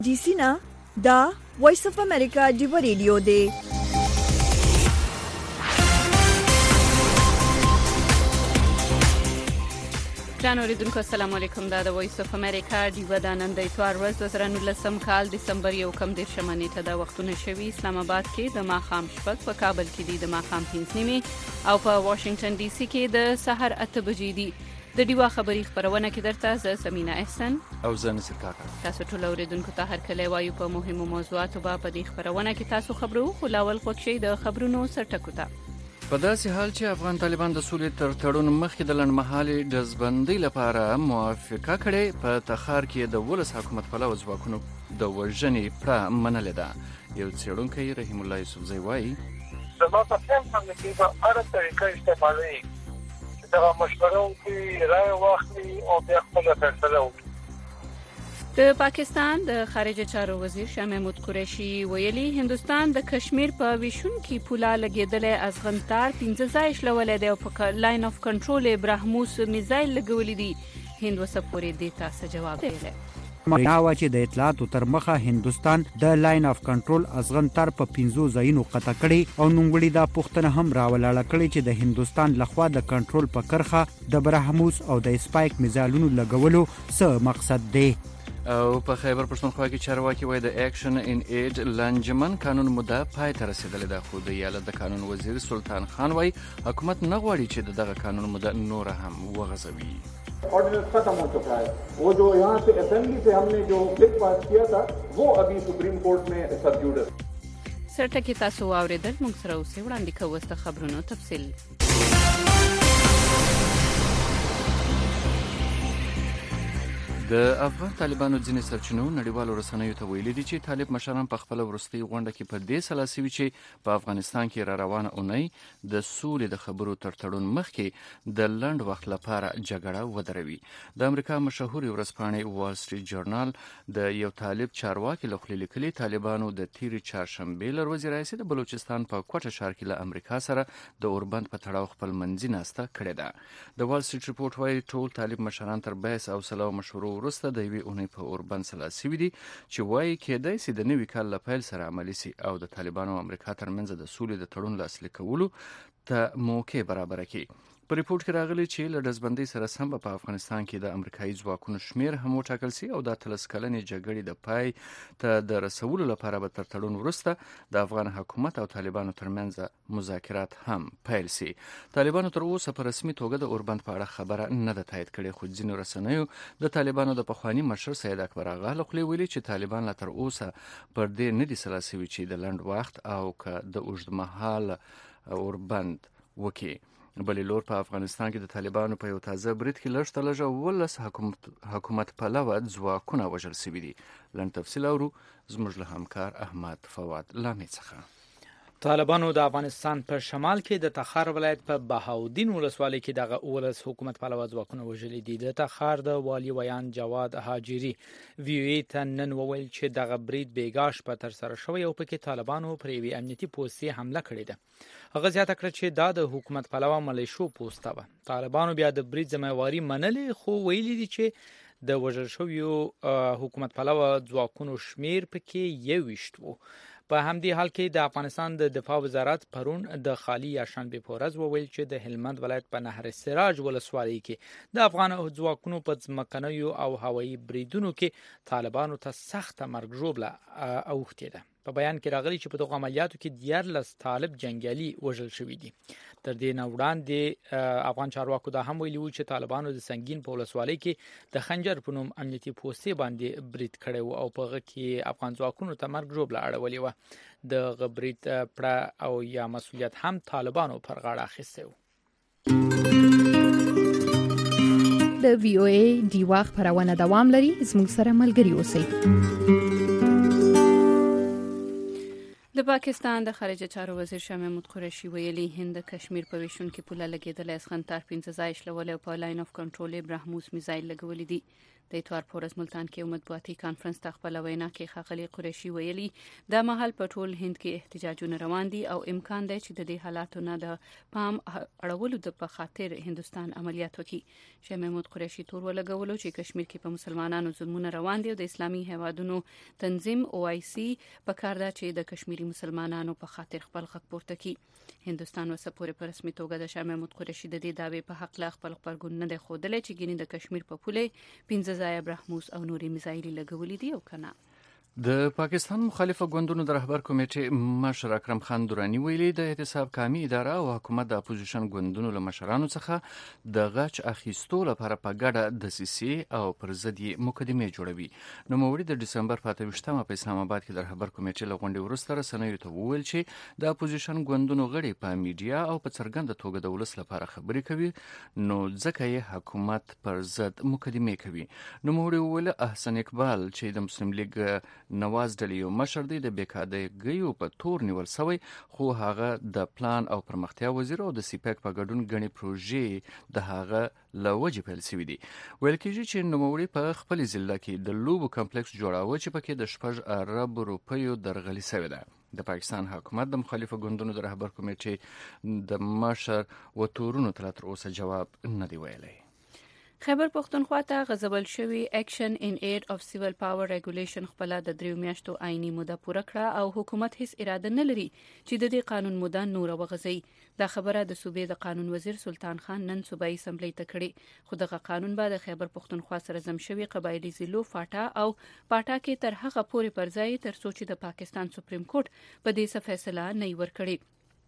D C ना دا وایس اف امریکا دیو ریډیو دی. جناب اوریدونکو السلام علیکم. دا د وایس اف امریکا دیو د نن د اتوار ورځ 2019 کال دسمبر 1 نیټه د وختونه شوي. اسلام آباد کې د ماخام شپږ، په کابل کې د ماخام 5 او په واشنگټن ډي سي کې د سحر 8 بجې دي. د دیوا خبری خبرونه کې درته زه سمینا احسن او زه نصر کاکا. تاسو ټول اوریدونکو ته هر کله وایو په مهمو موضوعاتو په دې خبرونه کې تاسو خبرو خلاول خوښي د خبرونو سرټکو ته. په داسې حال چې افغان طالبان د سولې تر تړون مخکې د لنډمهالي دزبندۍ لپاره موافقه کړې، په تخار کې د ولس حکومت پلوه ځواکونو د وژنې پړه منلې ده. یو څېړونکی رحیم الله یوسفزی وایي زما په فهم باندې کې به هر طریقه استعمالوي دا مشوره کوي، رائے واخلي او بیا خپل فیصله وکړي. د پاکستان د خارجه چارو وزیر شاه محمود قریشي ویلي هندستان د کشمیر په ویشونکي پوله لګیدلې ازغنتار 15 ځای شلولې دی او په لاین اف کنټرول برهموس میزایل لګولې دي. هند وسپورې دې تاسو جواب دی. معناوه چې د اطلاعاتو تر مخه هندستان د لاین اف کنټرول ازغنتار په 15 ځایونو قطع کړي او نوموړي دا پوښتنه هم راولاړه کړې چې د هندستان لخوا د کنټرول په کرخه د برهموس او د سپایک میزایلونو لګولو څه مقصد دی. او په خیبر پښتونخوا کې چارواکي وایي د اکشن ان ایډ لانجمن قانون موده پای ته رسیدلې ده، خو د ایالت د قانون وزیر سلطان خان وایي حکومت نه غواړي چې دغه قانون موده نور هم وغځوي. Ordinance खत्म हो चुका है. वो जो यहाँ से असेंबली से हमने जो बिल पास किया था वो अभी सुप्रीम कोर्ट में सबज्यूड है. سرټکی تاسو اوریدل موږ سره اوسې وړاندې کوو د خبرونو تفصیل. د افغان طالبانو ځینې سرچینو نړیوالو رسنیو ته ویلي دي چې طالب مشران په خپل وروستي غونډه کې په دې سلاسي وي چې په افغانستان کې را روانه اونۍ د سولې د خبرو تر تړون مخکې د لنډ وخت لپاره جګړه ودروي. د امریکا مشهوري ورځپاڼې وال سټریټ جورنال د یو طالب چارواکي له خولې لیکلي طالبانو د تیرې چهارشنبې له ورځې راهیسې د بلوچستان په کوټه ښار کې له امریکا سره د اوربند په تړاو خپل منځي ناسته کړې ده. د وال سټریټ ریپورټ وایي ټول طالب مشران تر بحث او سلا او مشورو وروسته د یوې اونۍ په اوربند سلاسي وي دي چې وایي کېدای شي د نوي کال له پیل سره عملي شي او د طالبانو او امریکا ترمنځ د سولې د تړون لاسلیک کولو ته موقع برابره کړي. په ریپورت کې راغلي چې له ډزبندۍ سره سم په افغانستان کې د امریکایي ځواکونو شمیر هم وټاکل شي او د 13 کلنې جګړې د پای ته د رسولو لپاره به تر تړون وروسته د افغان حکومت او طالبانو ترمنځ مذاکرات هم پیل شي. طالبانو تر اوسه په رسمي توګه د اوربند په اړه خبره نه ده تایید کړې، خو ځینو رسنیو د طالبانو د پخوانی مشر سید اکبر آغا له خولې ویلي چې طالبان لا تر اوسه پر دې نه دي سلاسي وي چې د لنډ وخت او که د اوږدمهاله اوربند وکړي. بلې لور په افغانستان کې د طالبانو په یو تازه برید کې لږ تر لږه 19 حکومت پلوه ځواکونه وژل شوي دي. لنډ تفصیل اورو زموږ له همکار احمد فواد لامې څخه. طالبانو د افغانستان په شمال کې د تخار ولایت په بهاودین ولسوالۍ کې دغه ولس حکومت پلوه ځواکونه وژلي دي. د تخار د والی ویان جواد هاجری وی او ای ته نن وویل چې دغه برید بیګاش په تر سره شوی او پکې طالبانو پر یوې امنیتي پوستې حمله کړې ده. هغه زیاته کړه چې دا د حکومت پلوه ملیشو پوسټه وه. طالبانو بیا د برید ذمہواری منلې، خو ویلي دي چې د وژل شویو حکومت پلوه ځواکونو شمیر پکې 21 وو. په همدې حال کې د افغانستان د دفاع وزارت پرون د خالی یاشنبه په ورځ وویل چې د هلمند ولایت په نهر سراج ولسوالۍ کې د افغان ځواکونو په ځمکنیو او هوایي بریدونو کې طالبانو ته سخته مرګ ژوبله اوښتې ده. په بیان کې راغلي چې په دغه عملیاتو کې 14 طالب جنگیالي وژل شوي دي. تر دې نه وړاندې افغان چارواکو دا هم ویلي وو چې طالبانو د سنگین په ولسوالۍ کې د خنجر په نوم امنیتي پوستې باندې برید کړی و او په هغه کې افغان ځواکونو ته مرګ ژوبله اړولې وه. د برید پړه او یا مسؤلیت هم طالبانو پر غاړه اخیستی و. د وی او ای دیوا خبرونه دوام لري، زموږ سره ملګري اوسئ. د پاکستان د خارجه چارو وزیر شاه محمود قریشي ویلي هند د کشمیر په ویشونکي پوله لګیدلې ازغنتار 15 ځای شلولې او په لاین اف کنټرول برهموس میزایل لګولې دي. د اتوار په ورځ ملتان کې مطبوعاتي کانفرنس ته خپل وینا کې ښاغلي قریشي ویلي د مهال په ټول هند کې احتجاجونه روان دي او امکان دی چې د دې حالاتو نه د پام اړولو د په خاطر هندستان عملیات وکړي. شاه محمود قریشي تور ولګولو چې کشمیر کې په مسلمانانو ظلمونه روان دي او د اسلامي هیوادونو تنظیم OIC په کار ده چې د کشمیری مسلمانانو په خاطر خپل غږ پورته کړي. هندستان وسه پورې په رسمي توګه د شاه محمود قریشي د دې دعوی په حق لا خپل خبرګون نه دی ښودلی چې ګینې د کشمیر په پوله 15 ځایه برحموس او نوري میزایلي لګولې دي او کنه. د پاکستان مخالفه ګوندونو د رهبر کمیټې مشر اکرم خان دورانی ویلي د احتساب کامي اداره او حکومت د اپوزیشن ګوندونو له مشرانو څخه د غچ اخیستو لپاره په ګډه دسیسې او پر ضد یې مقدمې جوړوي. نوموړي د ډسمبر په 28مه په اسلام آباد کې د رهبر کمیټې له غونډې وروسته رسنیو ته وویل چې د اپوزیشن ګوندونو غړي په میډیا او په څرګنده توګه د ولس لپاره خبرې کوي نو ځکه یې حکومت پر ضد مقدمې کوي. نوموړي وویل احسن اقبال چې د مسلم لیگ نواز ډلې یو مشر دی د بیکادګیو په تور نیول شوی خو هغه د پلان او پرمختیا وزیر او د سیپک په ګډون غني پروژې د هغه لوجې پیل شوی دی. ویل کېږي چې نوموړي په خپل ضلع کې د لوبو کمپلیکس جوړاوه چې پکې د 6 ارب روپیو درغلي شوی ده. د پاکستان حکومت د مخالفه ګوندونو د رهبر کمیټې د مشر و تورونو تر اوسه جواب نه دی ویلی. خیبر پختونخوا ته غځول شوی اکشن ان اید اف سیویل پاور ریګولیشن خپل د 3 میاشتو آئینی موده پوره کړه او حکومت هیڅ اراده نه لري چې د دې قانون موده نور وغځي. دا خبره د صوبې د قانون وزیر سلطان خان نن صوبایي اسمبلی ته کړې خو دغه قانون به د خیبر پختونخوا سره زم شوی قبایلی ضلعو فاټا او پاټا کې تر هغه پورې پرځای تر څو چې د پاکستان سپریم کورټ په دې څه فیصله نه ورکړي.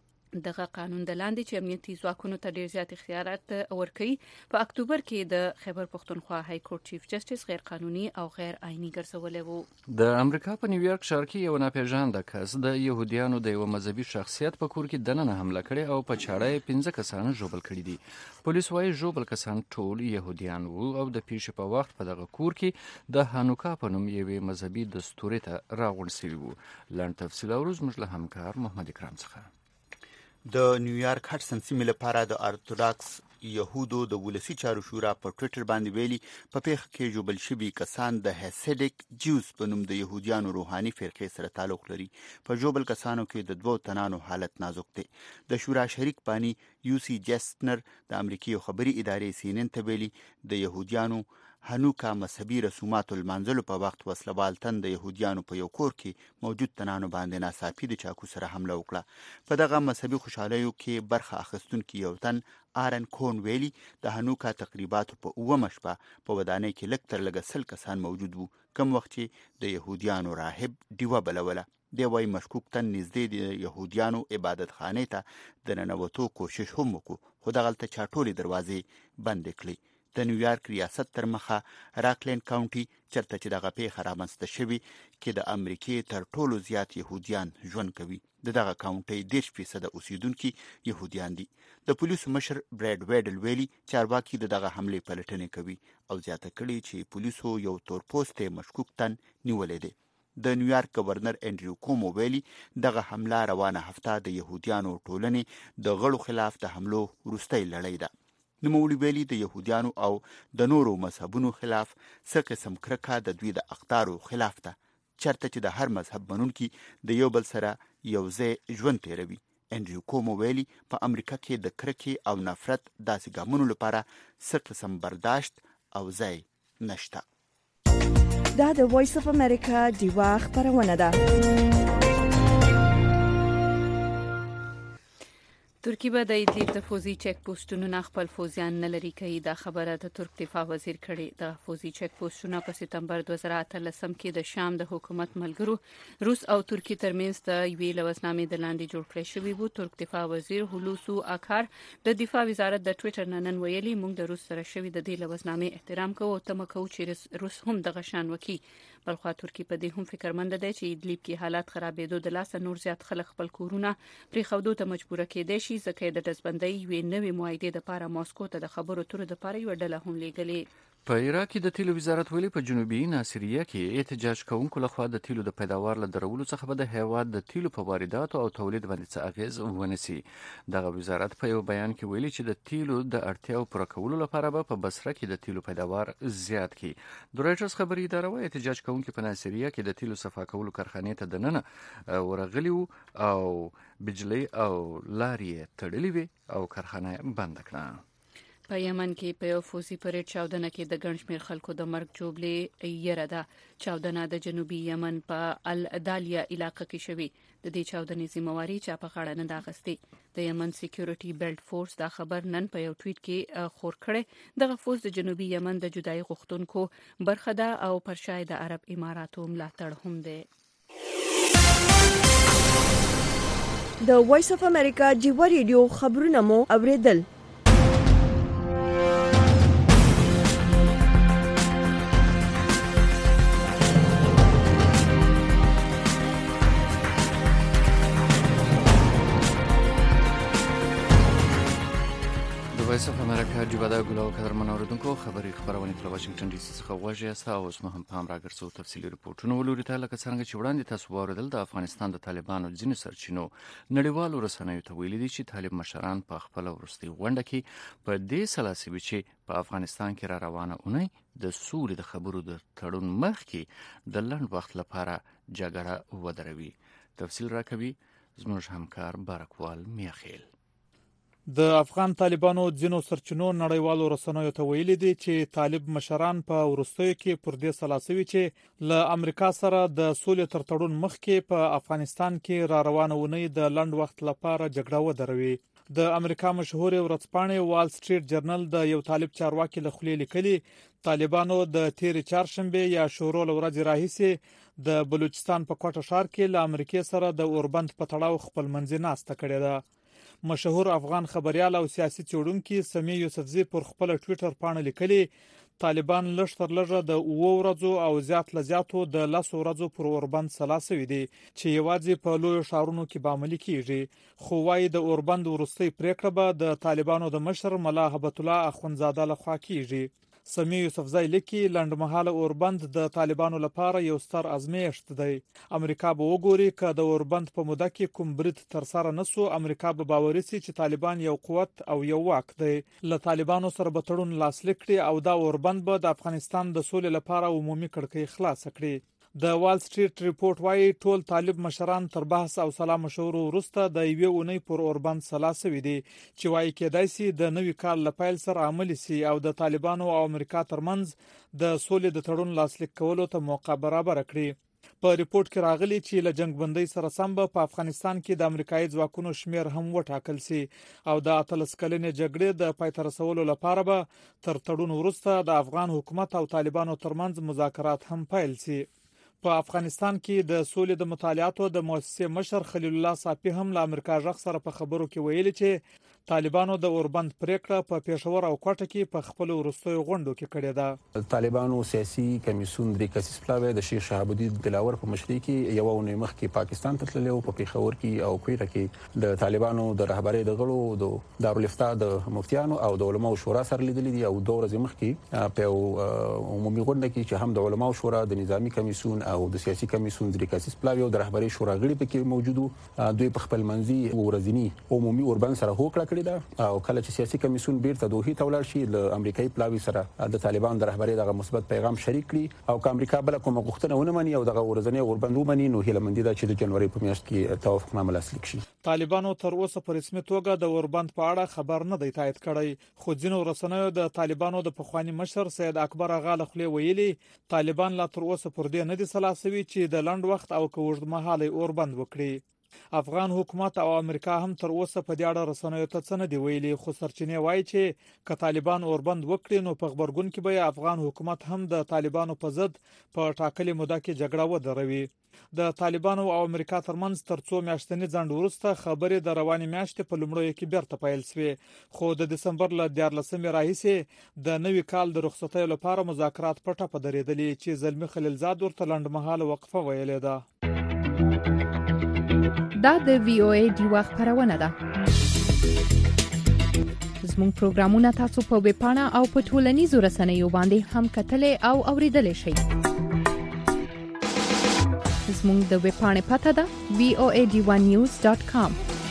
دغه قانون د لاندې چې امنیتي ځواکونو ته ډیر زیات اختیارات ورکړي په اکتوبر کې د خیبر پختونخوا های کورټ چیف جسټس غیر قانوني او غیر آئینی ګرځولې وو. د امریکا په نیویارک ښار کې یو ناپېژانده کس د يهوديانو د یو مذهبي شخصیت په کور کې دننه حمله کړې او په چاړه 15 کسان ژوبل کړي دي. پولیس وايي ژوبل کسان ټول يهوديان وو او د پیښې په وخت په دغه کور کې د هانوکا په نوم یوې مذهبي دستوري ته راغونډ شوي وو. لاندې تفصیل اورز موږ له همکار محمد اکرام څخه. د نیویارک هټسن سیمې لپاره د ارتوداکس یهودو د ولسی چارو شورا په ټوئیټر باندې ویلي په پیښه کې جوبل شوي کسان د هسیډیک جیوز په نوم د يهوديانو روحاني فرقې سره تعلق لري. په جوبل کسانو کې د 2 تنانو حالت نازک دی. د شورا شریک بانی یوسی جستنر د امریکای خبري ادارې CNN ته ویلي د يهوديانو هنوکا مذهبي رسومات المنزل په وخت وسلوال تن د يهوديانو په یو کور کې موجود تنانو باندې ناڅاپي د چاکو سره حمله وکړه. په دغه مذهبي خوشحالیو کې برخه اخیستونکو یو تن آرن کون ویلي د هنوکا تقریباتو په 9 شپه په ودانۍ کې لږ تر لږه 100 کسان موجود وو کوم وخت چې د يهوديانو راهب دیوه بلوله. دی وايي مشکوک تن نږدې د يهوديانو عبادت خانه ته د ننوتو کوشش هم وکړو خو دغلته چاټولې دروازې بند کړې. د نیویارک ریاست تر مخه راکلین کاونټي چرته چې دغه پیښه رامنځته شوې کې د امریکای تر ټولو زیات يهوديان ژوند کوي. دغه کاونټي 10% اوسیدونکو يهوديان دي. د پولیسو مشر براد ویډل ویلي چارواکي دغه حمله پلټنه کوي او زیاته کړي چې پولیسو یو تور پوسټ مشکوک تن نیولې دي. د نیویارک گورنر انډریو کومو ویلي دغه حمله روانه هفته د يهوديانو ټولنې د غړو خلاف د حملو وروستۍ لړۍ ده. نوموړي ویلي د يهوديانو او د نورو مذهبونو خلاف څه قسم کرکه د دوی د اقدارو خلاف ده چرته چې د هر مذهب منونکي د یو بل سره یو ځای ژوند تیروي. انډریو کومو ویلي په امریکا کې د کرکې او نفرت داسې ګامونو لپاره څه قسم برداشت او ځای نشته. دا د وایس اف امریکا دیوا خبرونه ده. ترکی به د ادلیب د فوزي چک پوسټونو نه خپل فوزیان نه لري کوي. دا خبره د ترک دفاع وزیر کړي. د فوزي چک پوسټونو په سپتمبر 2013 کې د شام د حکومت ملګرو روس او ترکی ترمنځ د یوې لوسنامې د لاندې جوړ کړی شوی وو. ترک دفاع وزیر هولوسو اکار د دفاع وزارت د ټوئیټر نن ویلي موږ د روس سره شوی د دې لوسنامې احترام کوو او تمه کوو چې روس هم دغه شان وکړي. بلخوا ترکی په دې هم فکرمند دی چې ادلیب کې حالات خرابېدو د لاسه نور زیات خلک خپل کورونه پرې خودو ته مجبور کېدي شي ځکه د دزبندۍ یوې نوې معاهدې لپاره ماسکو ته د خبرو ترو لپاره یو ډله هم لیږلې. په عراق کې د تیلو وزارت ویلي په جنوبي ناصریه کې احتجاج کوونکو لخوا د تیلو د پیداوار له درولو څخه به د هیواد د تیلو په وارداتو او تولید باندې څه اغیز ونسی. دغه وزارت په یو بیان کې ویلي چې د تیلو د اړتیاو پوره کولو لپاره به په بصره کې د تیلو پیداوار زیات کړي. د رویټرز خبري اداره وايي احتجاج کوونکو په ناصریه کې د تیلو صفا کولو کارخانې ته دننه ورغلي او بجلی او لارې تړلې وي او کارخانه بند کړه. په یمن کې په یو فوزي پریډ چاودنه کې د ګڼ شمېر خلکو د مرګ جوړې یره ده. چاودنه د جنوبي یمن په الدالیا علاقې کې شوې. د دې چاودنې ذمہواری چا په غاړه نه ده اخیستې. د یمن سکیورټي بیلټ فورس دا خبر نن په یو ټویټ کې خور کړی. دغه فورس د جنوبي یمن د جدای غوښتونکو برخه ده او پر شای د عرب اماراتو ملاتړ هم ده. د وایس اف امریکا جیو ریډیو خبرونه مو اوریدل. وایس اف امریکا جیو د ګلو قدر منوردونکو خبري خبرونه تل واشنگټن ډي سي څخه واژه اسا اوس مهم پام راګرځو تفصيلي رپورټونه ولوري ته لکه څنګه چې وړاندې تاسو واردل د افغانستان د طالبانو ځینې سرچینو نړیوالو رسنیو ته ویلي دي چې طالب مشران په خپل ورستي غونډه کې په دې سلاسي چې په افغانستان کې را روانه اونۍ د سولې د خبرو د تړون مخ کې د لنډ وخت لپاره جګړه ودروي. تفصیل راکوي زموږ همکار بارکوال میاخیل. د افغان طالبانو ځینو سرچینو نړیوالو رسنیو ته ویلي دي چې طالب مشران په ورستیو کې پر دې سلاسوي چې له امریکا سره د سولې تر تړون مخکې په افغانستان کې را روانه ونی د لنډ وخت لپاره جګړه ودروي. د امریکا مشهور ورځپاڼې وال سټریټ جرنل د یو طالب چارواکي له خولې لیکلي طالبانو د تیر چهارشنبه یا شورو لورځ راهیسي د بلوچستان په کوټه ښار کې له امریکا سره د اوربند په تړاو خپل منځ ناسته کړې ده. مشهور افغان خبريال او سیاسي څېړونکي سمي یوسفزي پر خپل ټوئیټر باندې لیکلي طالبان لږ تر لږه د 9 ورځو او زیات لزیاتو د 10 ورځو پر اوربند سلاسوي دي چې یوازې په لوی ښارونو کې به عملي کیږي. خو وايي د اوربند ورستي پریکړه به د طالبانو د مشر ملا هبت الله اخونزاده لخوا کیږي. سمي یوسفزای لیکي لنډمحاله اوربند د طالبانو لپاره یو ستر ازمېښت دی. امریکا به وګوري ک د اوربند په موده کې کوم برید تر سره نسو امریکا به باور سي چې طالبان یو قوت او یو واک دی. له طالبانو سره به تړون لاسلیک کړي او دا اوربند به د افغانستان د سولې لپاره عمومي کړکۍ خلاص کړي. د وال سټریټ ریپورت وايي ټول طالب مشران تر بحث او سلام مشورو وروسته د یوې اونۍ پر اوربند سلاسوي دي چې وايي کېدای سي د نوي کال لپاره سره عملي سي او د طالبانو او امریکا ترمنځ د سولې د تړون لاسلیک کولو ته موقع برابر کړي. په ریپورت کې راغلي چې له جنگ بندۍ سره سم په افغانستان کې د امریکایي ځواکونو شمیر هم وټاکل سي او د 13 کلنې جګړې د پای ته رسولو لپاره به تر تړون وروسته د افغان حکومت او طالبانو ترمنځ مذاکرات هم پیل سي. په افغانستان کې د سولې د مطالعاتو د مؤسسې مشر خلیل الله صافي هم له امریکا ژغ سره په خبرو کې ویلي چې طالبانو د اوربند پریکړه په پېښور او کوټه کې په خپل ورستوي غونډو کې کړې ده. طالبانو سیاسي کمیسیون د کسیس پلاوی د شیخ شهاب الدین دلاور په مشرۍ کې یو ونې مخ کې پاکستان ته تللی او په پېښور کې او کوټه کې د طالبانو د رهبرۍ د غړو د دارالفتاء د مفتیانو او د علماو شورا سره لیدلې دي او 2 ورځې مخ کې په عمومي غونډه کې چې هم د علماو شورا د نظامی کمیسیون او د سیاسي کمیسیون د کسیس پلاوی او د رهبرۍ شورا غړي پکې موجودو دوی په خپل منځي ورځنی عمومي اوربند سره هوکړه کړې ده او کله چې سیاسي کمیسیون بیرته دوحې ته ولاړ شي له امریکایي پلاوی سره د طالبان د رهبرۍ دغه مثبت پیغام شریک کړي او که امریکا بل کومه غوښتنه ونه مني او دغه ورځنی اوربند ومني نو هیله مندي ده چې د جنوري په میاشت کې توافقنامه لاسلیک شي. طالبانو تر اوسه په رسمي توګه د اوربند په اړه خبر نه دی تایید کړی خو ځینو رسنیو د طالبانو د پخوانی مشر سید اکبر اغا له خولې ویلي طالبان لا تر اوسه پر دې نه دي سلاسوي چې د لنډ وخت او کوژدمحاله اوربند وکړي. افغان حکومت او امریکا هم تر اوسه په دې اړه رسنیو ته څه نه دی ویلي خو سرچینې وایي چې که طالبان اوربند وکړي نو په خبرګون کې به افغان حکومت هم د طالبانو په ضد په ټاکلې موده کې جګړه ودروي. د طالبانو او امریکا ترمنځ تر څو میاشتنی ځنډ وروسته خبرې د رواني میاشتې په لومړیو کې بیرته پیل شوې خو د دسمبر له 14 راهیسې د نوي کال د رخصتۍ لپاره مذاکرات پټه په درېدلې چې زلمی خلیلزاد ورته لنډمحاله وقفه ویلې ده. دا د وی او ای دی وخت خبرونه ده. زموږ پروګرامونه تاسو په ویب پاڼه او په ټولنیزو رسنیو باندې هم کتلای او اوریدلای شئ. زموږ د ویب پاڼې پته ده voad1news.com.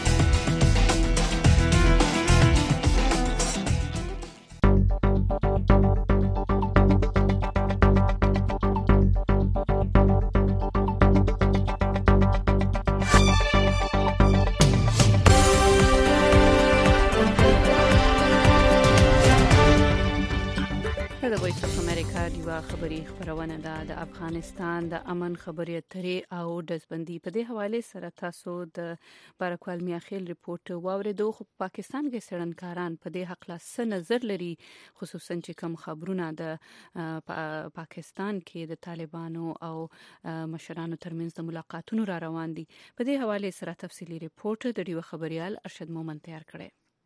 خبري خبرونه ده د افغانستان د امن خبري اترې او دزبندي په دې حواله سره تاسو د بارکوال میاخیل ریپورت واوریدو. خو پاکستان کې سړنکاران په دې حق لا څه نظر لري، خصوصا چې کوم خبرونه د پاکستان کې د طالبانو او مشرانو ترمنځ د ملاقاتونو را روان دي. په دې حواله سره تفصیلی ریپورت د ډیو خبريال ارشد مومن تیار کړی.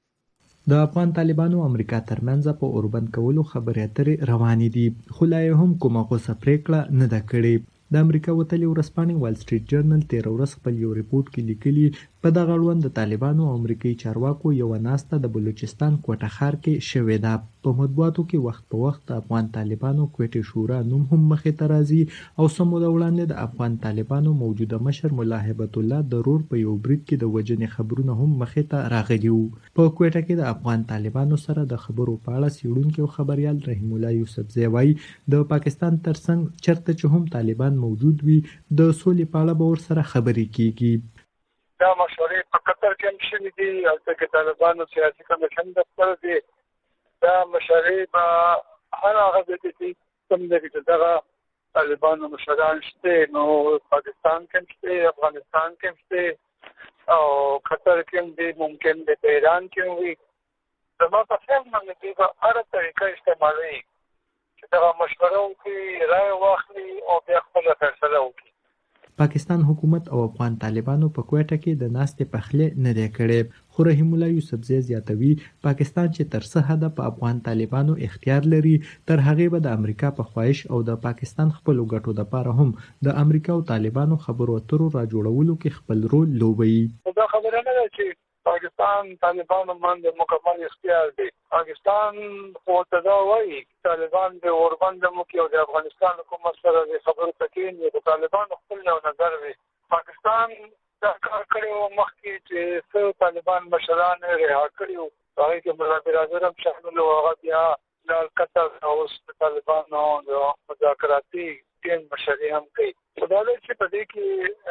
د افغان طالبانو او امریکا ترمنځ په اوربند کولو خبرې اترې روانې دي، خو لا هم کومه غوسه پریکړه نه ده کړې. د امریکا وتلې ورځپاڼې وال سټریټ جرنل 13 ورځ خپل یو ریپورت کې لیکلي په دغه اړوند د طالبانو او امریکایي چارواکو یو ناسته د بلوچستان کوټه ښار کې شوې ده. په مطبوعاتو کې وخت په وخت د افغان طالبانو کوټې شورا نوم هم مخې ته راځي او سمو د وړاندې د افغان طالبانو موجوده مشر ملا هیبت الله ضرور په یو برید کې د وجنې خبرونه هم مخې ته راغلي وو. په کوټه کې د افغان طالبانو سره د خبرو په اړه څېړونکی او خبريال رحیم الله یوسفزی وایي د پاکستان ترڅنګ چرته چې هم طالبان موجود وي د سولې په اړه به ورسره خبرې کیږي. دا مشورې په قطر کې هم شوي دي او د طالبانو سیاسي کمیشن دفتر دی. دا مشورې به هر هغه ځای کې کوم ځای کې دغه طالبانو مشران شته، نو پاکستان کې شته، افغانستان کې شته او قطر کې هم دي، ممکن د ایران کې هم وي. زما په فهم باندې به هر طریقه استعمالوي چې دغه مشوره وکړي، رای واخلي او بیا خپل فیصله وکړي. پاکستان حکومت او افغان طالبانو په کوټه کې د ناستې پخلې نه دی کړی، خو رحیم الله یوسفزی زیاتوي پاکستان چې تر څه حده په افغان طالبانو اختیار لري، تر هغې به د امریکا په خواهش او د پاکستان خپلو ګټو دپاره هم د امریکا او طالبانو خبرو اترو را جوړولو کې خپل رول لوبوي. دا خبره نه ده چې پاکستان طالبانو باندې مکمل اختیار دی. پاکستان خو ته دا وایي طالبان د اوربند مو کې او د افغانستان حکومت سره د خبرو تکین د طالبان خپل یو نظر وي. پاکستان دا کار کړی و مخکې چې څو طالبان مشران رها کړي وو، هغې کې ملا برادر هم شامل و، هغه بیا لال قطر او اوس د طالبانو د مذاکراتي ټیم مشري هم کوي. خو دا دی چې په دې کې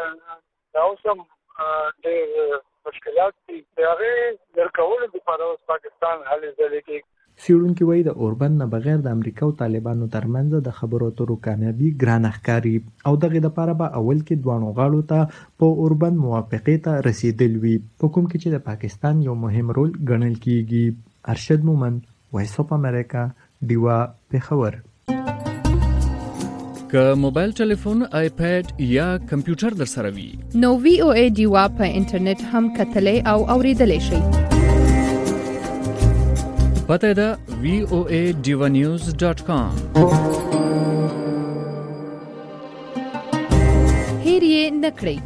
دا اوس هم ډېر مشکلات دي، د هغې درکولو دپاره اوس پاکستان هلې ځلې کوي. څېړونکي وایي د اوربند نه بغیر د امریکا او طالبانو ترمنځ د خبرو اترو کامیابي ګرانه ښکاري او دغې دپاره به اول کې دواړو غاړو ته په اوربند موافقې ته رسېدل وي، په کوم کې چې د پاکستان یو مهم رول ګڼل کیږي. ارشد مومن، وایس اف امریکا، ډیوا، پېښور. که موبایل ټلیفون، آیپیډ یا کمپیوټر در سره وي نو VOA ډیوا په انټرنیټ هم کتلای او اوریدلای شئ. پته ده voad1news.com. هیر یې نکړئ.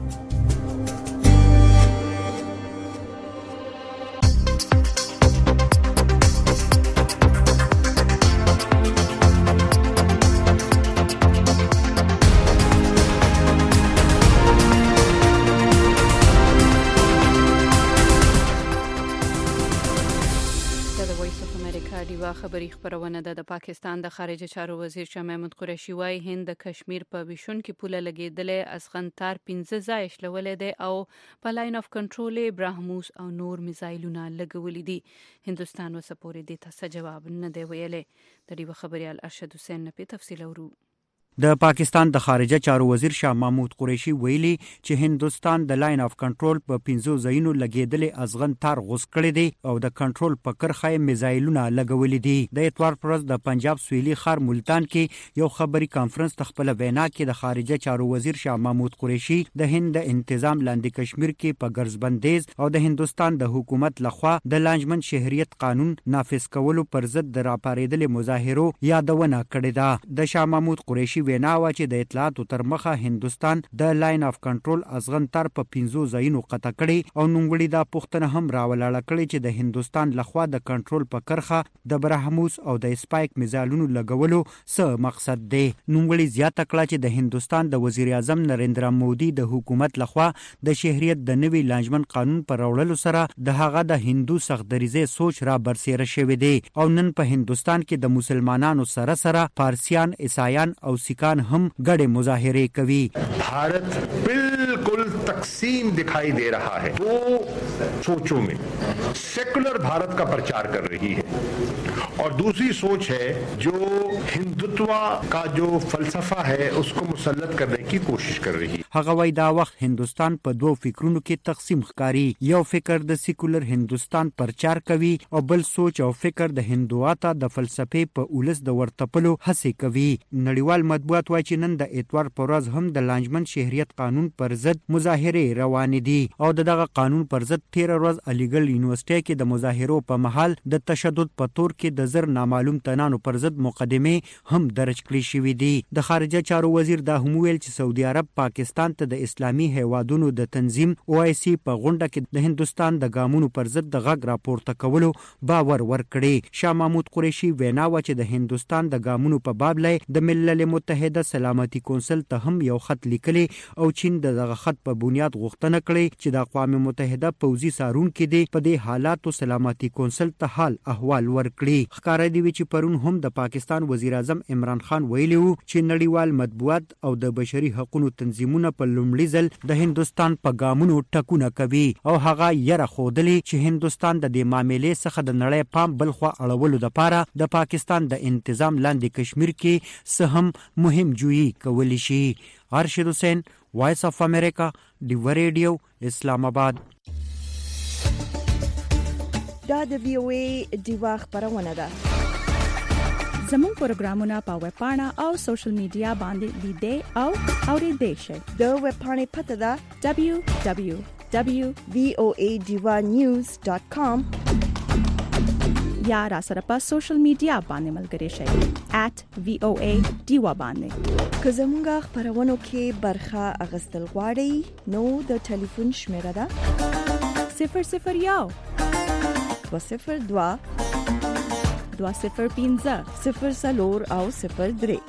خبري خبرونه ده. د پاکستان د خارجه چارو وزیر شاه محمود قریشي وايي هند د کشمیر په ویشون کې پوله لګېدلې ازغنتار 15 ځای شلولې ده او په لاین اف کنټرول برahmos او نور میزایلونه لګولې دي. هندستان وسپورې دي ته جواب نه دی ویلې. د دې خبريال ارشد حسین په تفصیل اورو. د پاکستان د خارجه چارو وزیر شاه محمود قریشي ویلي چې هندستان د لاین اف کنټرول په 15 ځایونو لګیدلې ازغن تار غوس کړی دی او د کنټرول په کرخه میزایلونه لګولې دي. د اتوار پرز د پنجاب سویلي خار ملتان کې یو خبري کانفرنس تخپل وینا کې د خارجه چارو وزیر شاه محمود قریشي د هند د انتظام لاندې کشمیر کې په ګرځبندیز او د هندستان د حکومت لخوا د لانجمن شهریت قانون نافذ کولو پر ضد د راپاریدلې مظاهرو یادونه کړې ده. د شاه محمود قریشي وینا و چې د اطلاعاتو تر مخه هندستان د لاین اف کنټرول ازغن تر په 15 ځایونو قطع کړي او نوموړي دا پوښتنه هم راولاړه کړې چې د هندستان لخوا د کنټرول په کرخه د برهموس او د سپایک میزایلونو لګولو څه مقصد دی. نوموړي زیاته کړه چې د هندستان د وزیر اعظم نریندرا مودي د حکومت لخوا د شهریت د نوي لانجمن قانون پر راوړلو سره د هغه د هندو سختدریزه سوچ را برسېره شوی دی او نن په هندستان کې د مسلمانانو سره سره پارسیان، عیسایان او سیکان هم ګډه مظاهره کوي. भारत बिल्कुल तकसीम दिखाई दे रहा है. वो सोचों में सेकुलर भारत का प्रचार कर रही है और दूसरी सोच है जो हिंदुत्व का जो फलसफा है उसको मुसल्लत करने की कोशिश कर रही है. هغه وای دا وخت هندستان په دوه فکرونو کې تقسیم ښکاری. یو فکر د سیکولر هندستان پرچار کوي او بل سوچ او فکر د هندواتا د فلسفې په اولس د ورتپلو هڅه کوي. نړیوال مطبوعات وايي چې نن د اتوار پر ورځ هم د لانجمن شهریت قانون پر ضد مظاهره روان دي او دغه قانون پر ضد 13 ورځ علیګل یونیورسيټي کې د مظاهرو په محل د تشدد په تور کې د زر نامعلوم تنانو پر ضد مقدمه هم درج کړې شوې دي. د خارجه چارو وزیر دا هم ویل چې سعودي عرب پاکستان ته د اسلامي هیوادونو د تنظیم OIC په غونډه کې د هندستان د ګامونو پر ضد د غږ راپورته کولو باور ورکړي. شاه محمود قریشي وینا و چې د هندستان د ګامونو په باب لای د ملل متحده سلامتي کونسل ته هم یو خط لیکلی او چین دغه خط په بنیاد غوښتنه کړې چې د اقوام متحده پوځي سارون کې دی په دې حالاتو سلامتي کونسل ته حال احوال ورکړي. ښکارا دی چې پرون هم د پاکستان وزیر اعظم عمران خان ویلی و چې نړیوال مطبوعات او د بشري حقوقو تنظیمونه په لومړي ځل د هندستان په ګامونو ټکونه کوي او هغه یره خودلی چې هندستان د دې معاملې څخه د نړۍ پام بلخوا اړولو لپاره د پاکستان د انتظام لاندې کشمیر کې څه هم مهم جوړی کولی شي. ارشد حسین، وایس اف امریکا، ډیو ریډیو، اسلام آباد. دا د VOA ډیوا خبرونه ده. زموږ پروګرامونه په ویب پاڼه او سوشل میډیا باندې لیدئ او اوریدئ شئ. د ویب پاڼې پته ده www.voadivanews.com یا را سره په سوشل میډیا باندې ملګري شئ @VOA ډیوا باندې. که زموږ خبرونو کې برخه اغستل غواړئ نو د ټلیفون شمیره ده 001 202 205 04 او 03.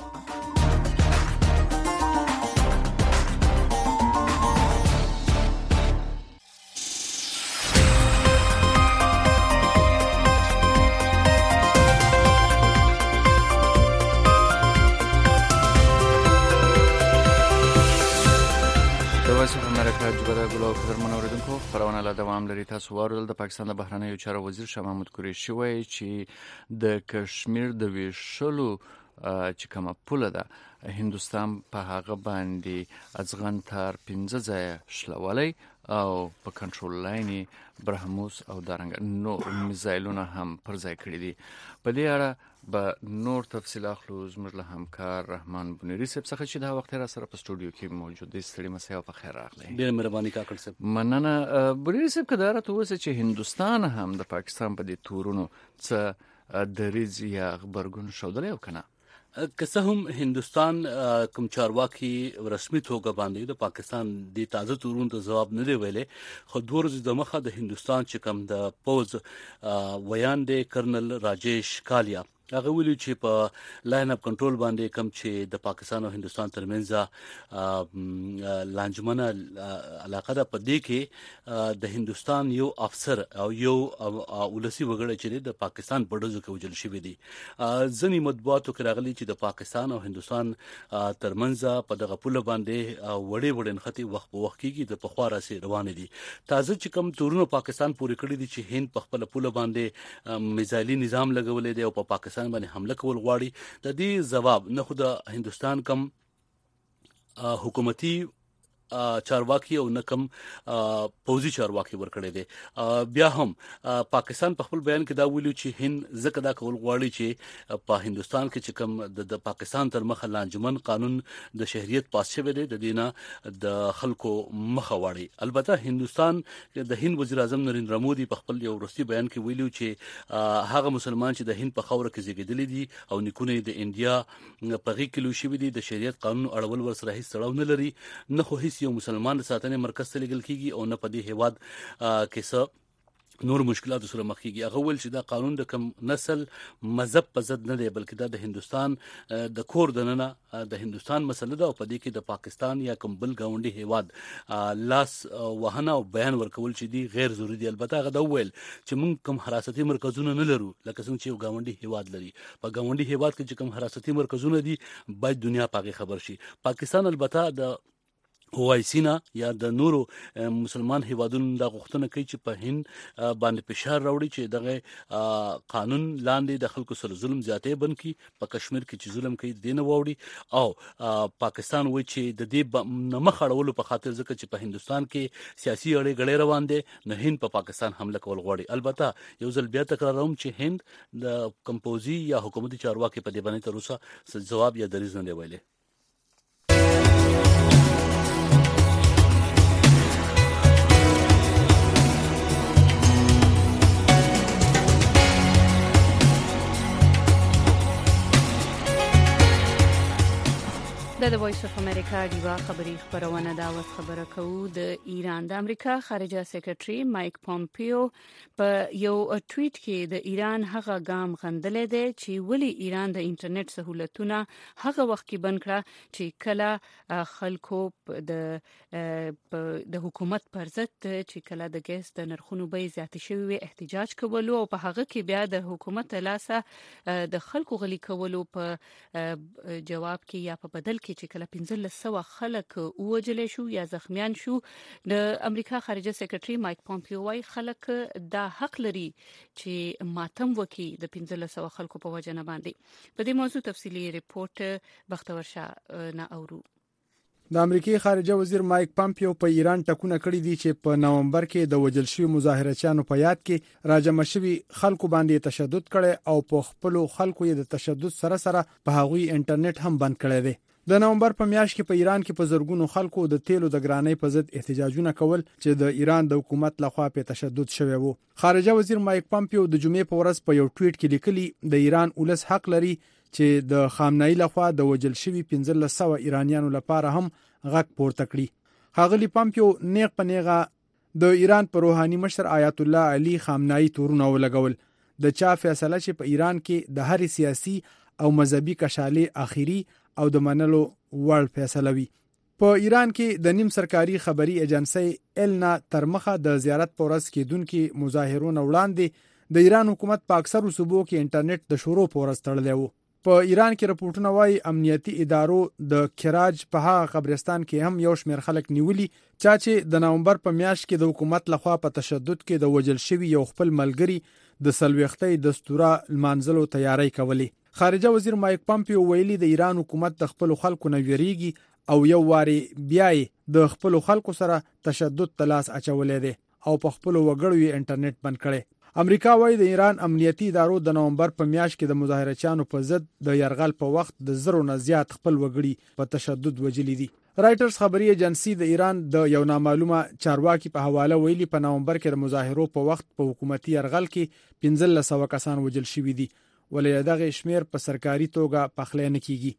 خبرونه لا دوام لري. تاسو واورل د پاکستان د بهرنیو چارو وزیر شاه محمود قریشي وایي چې د کشمیر د ویشلو چې کومه پوله ده هندستان په هغه باندې ازغن تر 15 ځای شلولای او په کنټرول لاین برهموس او دارنګ نو میزایلونه هم پر ځای کړی دي. په دې اړه به نور تفصیل اخلو زموږ له همکار رحمان بنيري صاحب څخه چې دا وخت را سره په سټوډیو کې موجود دي. ستړي مساء په خیر راغلی. ډېر مهرباني کاکړ صاحب. مننه بنيري صاحب. کدا راته وسه چې هندستان هم د پاکستان په دې تورونو څه دریز یا خبرګون شودل یو کنه که څه هم هندستان کوم چارواکي رسمي توګه باندې د پاکستان د تازه تورونو ته جواب نه دی ویلي، خو د ورځې د مخه د هندستان چې کوم د پوز ویان دی کرنل راجیش کالیا هغه ویلي چې په لاین اپ کنټرول باندې کم چې د پاکستان او هندستان ترمنځ لانجمنه علاقه ده، په دې کې د هندستان یو افسر او یو ولسی وګړی چې د پاکستان په ډزو کې وژل شوی دی. ځینې مطبوعاتو کې راغلي چې د پاکستان او هندستان ترمنځ په دغه پوله باندې وړې نښتې وخت په وخت کې د پخوا راسي روان دي. تازه چې کوم تورونو پاکستان پورې کړی دي چې هند په خپل پوله باندې میزایلي نظام لګولې دی او په پاکستان باندې حمله کول غواړي، د دې جواب نه خو د هندستان کم حکومتي چارواکي او نه کم پوزي چارواکي ورکړي دي. بیا هم پاکستان په خپل بیان کې دا ویلو چې هند زکه دا کول غواړي چې په هندستان کې چې کوم د پاکستان تر مخه لانجمن قانون د شهريت پاس شوی دی د دینه د خلکو مخه واړي. البته هندستان د هند وزیر اعظم نریندرا مودي په خپل یو وروستي بیان کې ویلو چې هغه مسلمان چې د هند په خوره کې زیږیدلی دي او نکونه د انډیا په غي کلو شوی دي د شریعت قانون اړول ورسره هیڅ تړاو نه لري، نه خو هیڅ یو مسلمان د ساتنې مرکز ته لګل کیږي او نه په دې هیواد کې څه نور مشکلات سره مخ کیږي. هغه ول چې دا قانون د کم نسل مذهب په ضد نه دی بلکې دا د هندستان د کور دننه د هندستان مسله ده او په دې کې د پاکستان یا کوم بل گاونډي هیواد لاس وهنه او بیان ورکول چې دی غیر ضروري دی. البته هغه دا ویل چې موږ کوم حراستي مرکزونه نه لرو لکه څنګه چې گاونډي هیواد لري. په گاونډي هیواد کې چې کوم حراستي مرکزونه دي باید دنیا پاګه خبر شي. پاکستان البته د OIC نه یا د نورو مسلمان هیوادونو د غوښتنه کوي چې په هند باندې فشار راوړي چې دغه قانون لاندې د خلکو سره ظلم زیاتې بند کی، په کشمیر کې چې ظلم کوي دینه ووري او پاکستان وایي چې د دې نمخ اړولو په خاطر ځکه چې په هندستان کې سیاسي اړې غړې روان دي نه هند په پاکستان حمله کول غواړي. البته یو ځل بیا تکراروم چې هند د کمپوزي یا حکومتي چارواکي په دې باندې تر اوسه جواب یا دریځ نه دی ویلي. د وایس اف امریکا دیوا خبری خبرونه دا وس خبره کوو د ایران. د امریکا خارجه سیکریټري مایک پومپیو په یو ټویټ کې د ایران هغه ګام غندلې دی چې ولی ایران د انټرنیټ سہولتونه هغه وخت کې بند کړه چې کله خلکو د حکومت پر ضد چې کله د ګیس د نرخونو بیې زیاتې شوې احتجاج کولو او په هغه کې بیا د حکومت لاسه د خلکو غلي کولو په جواب کې یا په بدل کې چې کله 1500 خلک ووجل شو یا زخمیان شو. د امریکا خارجه سیکریټري مایک پومپیو وايي خلک دا حق لري چې ماتم وکي د 1500 خلکو په وجه نه باندې. په دې موضوع تفصيلي ریپورت بختور شاه نه اورو. د امریکای خارجه وزیر مایک پومپیو په ایران ټکونه کړی دي چې په نومبر کې د وجل شوی مظاهرچیانو په یاد کې راجم شوی خلکو باندې تشدد کړي او په خپل خلکو یې د تشدد سره په هغوی انټرنیټ هم بند کړی دی. د نومبر په میاشت کې په ایران کې په زرګونو خلکو د تیلو د ګرانۍ په ضد احتجاجونه کول چې د ایران د حکومت لخوا په تشدد شوی وو. خارجه وزیر مایک پومپیو د جمعې په ورځ په یو ټویټ کې لیکلي د ایران ولس حق لري چې د خامنه‌ای لخوا د وجل شوی 1500 ایرانیانو لپاره هم غږ پورته کړي. ښاغلي پومپیو نیغ په نیغه د ایران پر روحاني مشر آیت الله علي خامنه‌ای تورونه ولګول. د چا فیصله چې په ایران کې د هر سیاسي او مذهبي کشالې اخیری او د منلو وړ فیصله وی. په ایران کې د نیم سرکاري خبري ایجنسی النا تر مخه د زیارت په ورځ کې دونکو مظاهرونو وړاندې د ایران حکومت په اکثرو صوبو کې انټرنیټ د شروع په ورځ تړلی وو. په ایران کې راپورټونه وايي امنیتي ادارو د کراج په هغه قبرستان کې هم یو شمېر خلک نیولي چې د نومبر په میاشت کې د حکومت لخوا په تشدد کې د وجل شوی یو خپل ملګری د سلوختي دستوره لمانځلو تیاری کولی. خارجه وزیر مایک پومپیو ویلي د ایران حکومت د خپل خلکو نه ویریږي او یو واري بیا د خپل خلکو سره تشدد تلاس اچولې دي او په خپل وګړو انټرنیټ بند کړي. امریکا وايي د ایران امنیتي ادارو د نومبر په میاشت کې د مظاهرچیانو په ضد د يرغل په وخت د زرو نه زیات خپل وګړي په تشدد وجلي دي. رائټرز خبري ایجنسی د ایران د یو نامعلومه چارواکي په حواله ویلي په نومبر کې د مظاهرو په وخت په حکومتي يرغل کې 1500 کسان وجل شوي دي ولې دغه شمیر په سرکاري توګه پخلی نه کیږي.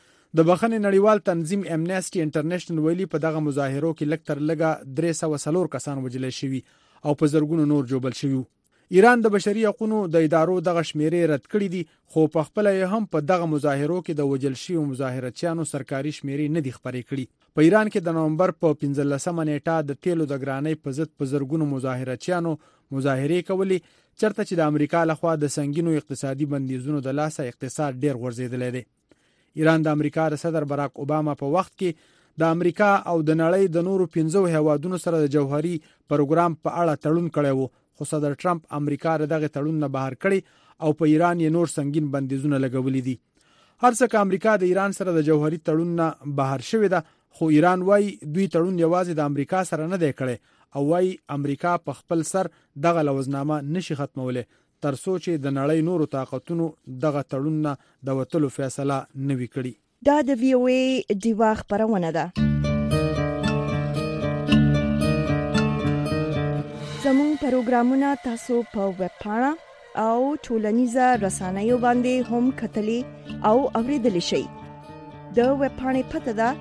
د بخښنې نړیوال تنظیم امنیسټي انټرنیشنل ویلي په دغه مظاهرو کې لږ تر لږه 304 کسان وجل شوي او په زرګونو نور جوبل شوي. ایران د بشري حقوقو د ادارو دغه شمیرې رد کړې دي خو په خپل هم په دغه مظاهرو کې د وجل شوی مظاهرچیانو سرکاري شمیرې نه دي خبرې کړې. په ایران کې د نومبر په 15 نیټه د تیلو د ګرانۍ په ضد په زرګونو مظاهرچیانو مظاهرې کولې چرته چې د امریکا لخوا د سنگینو اقتصادي بندیزونو د لاسه اقتصاد ډیر غورځیدلی دی. ایران د امریکا د صدر باراک اوباما په وخت کې د امریکا او د نړۍ د نورو 15 هیوادونو سره د جوهري پروګرام په اړه تړون کړی وو خو صدر ټرمپ امریکا دغه تړون نه بهر کړی او په ایران یې نور سنگین بندیزونه لګولې دي. هر څه که امریکا د ایران سره د جوهري تړون نه بهر شوې ده خو ایران وایي دوی تړون یوازې د امریکا سره نه دی کړی او وایي امریکا په خپل سر دغه لوزنامه نشي ختمولای تر څو چې د نړۍ نورو طاقتونو دغه تړون نه د وتلو فیصله نه وي کړې. دا د وی او ای دیوا خبرونه ده. زموږ پروګرامونه تاسو په ویب پاڼه او ټولنیزه رسنیو باندې هم کتلی او اوریدلی شئ. د ویب پاڼې پته ده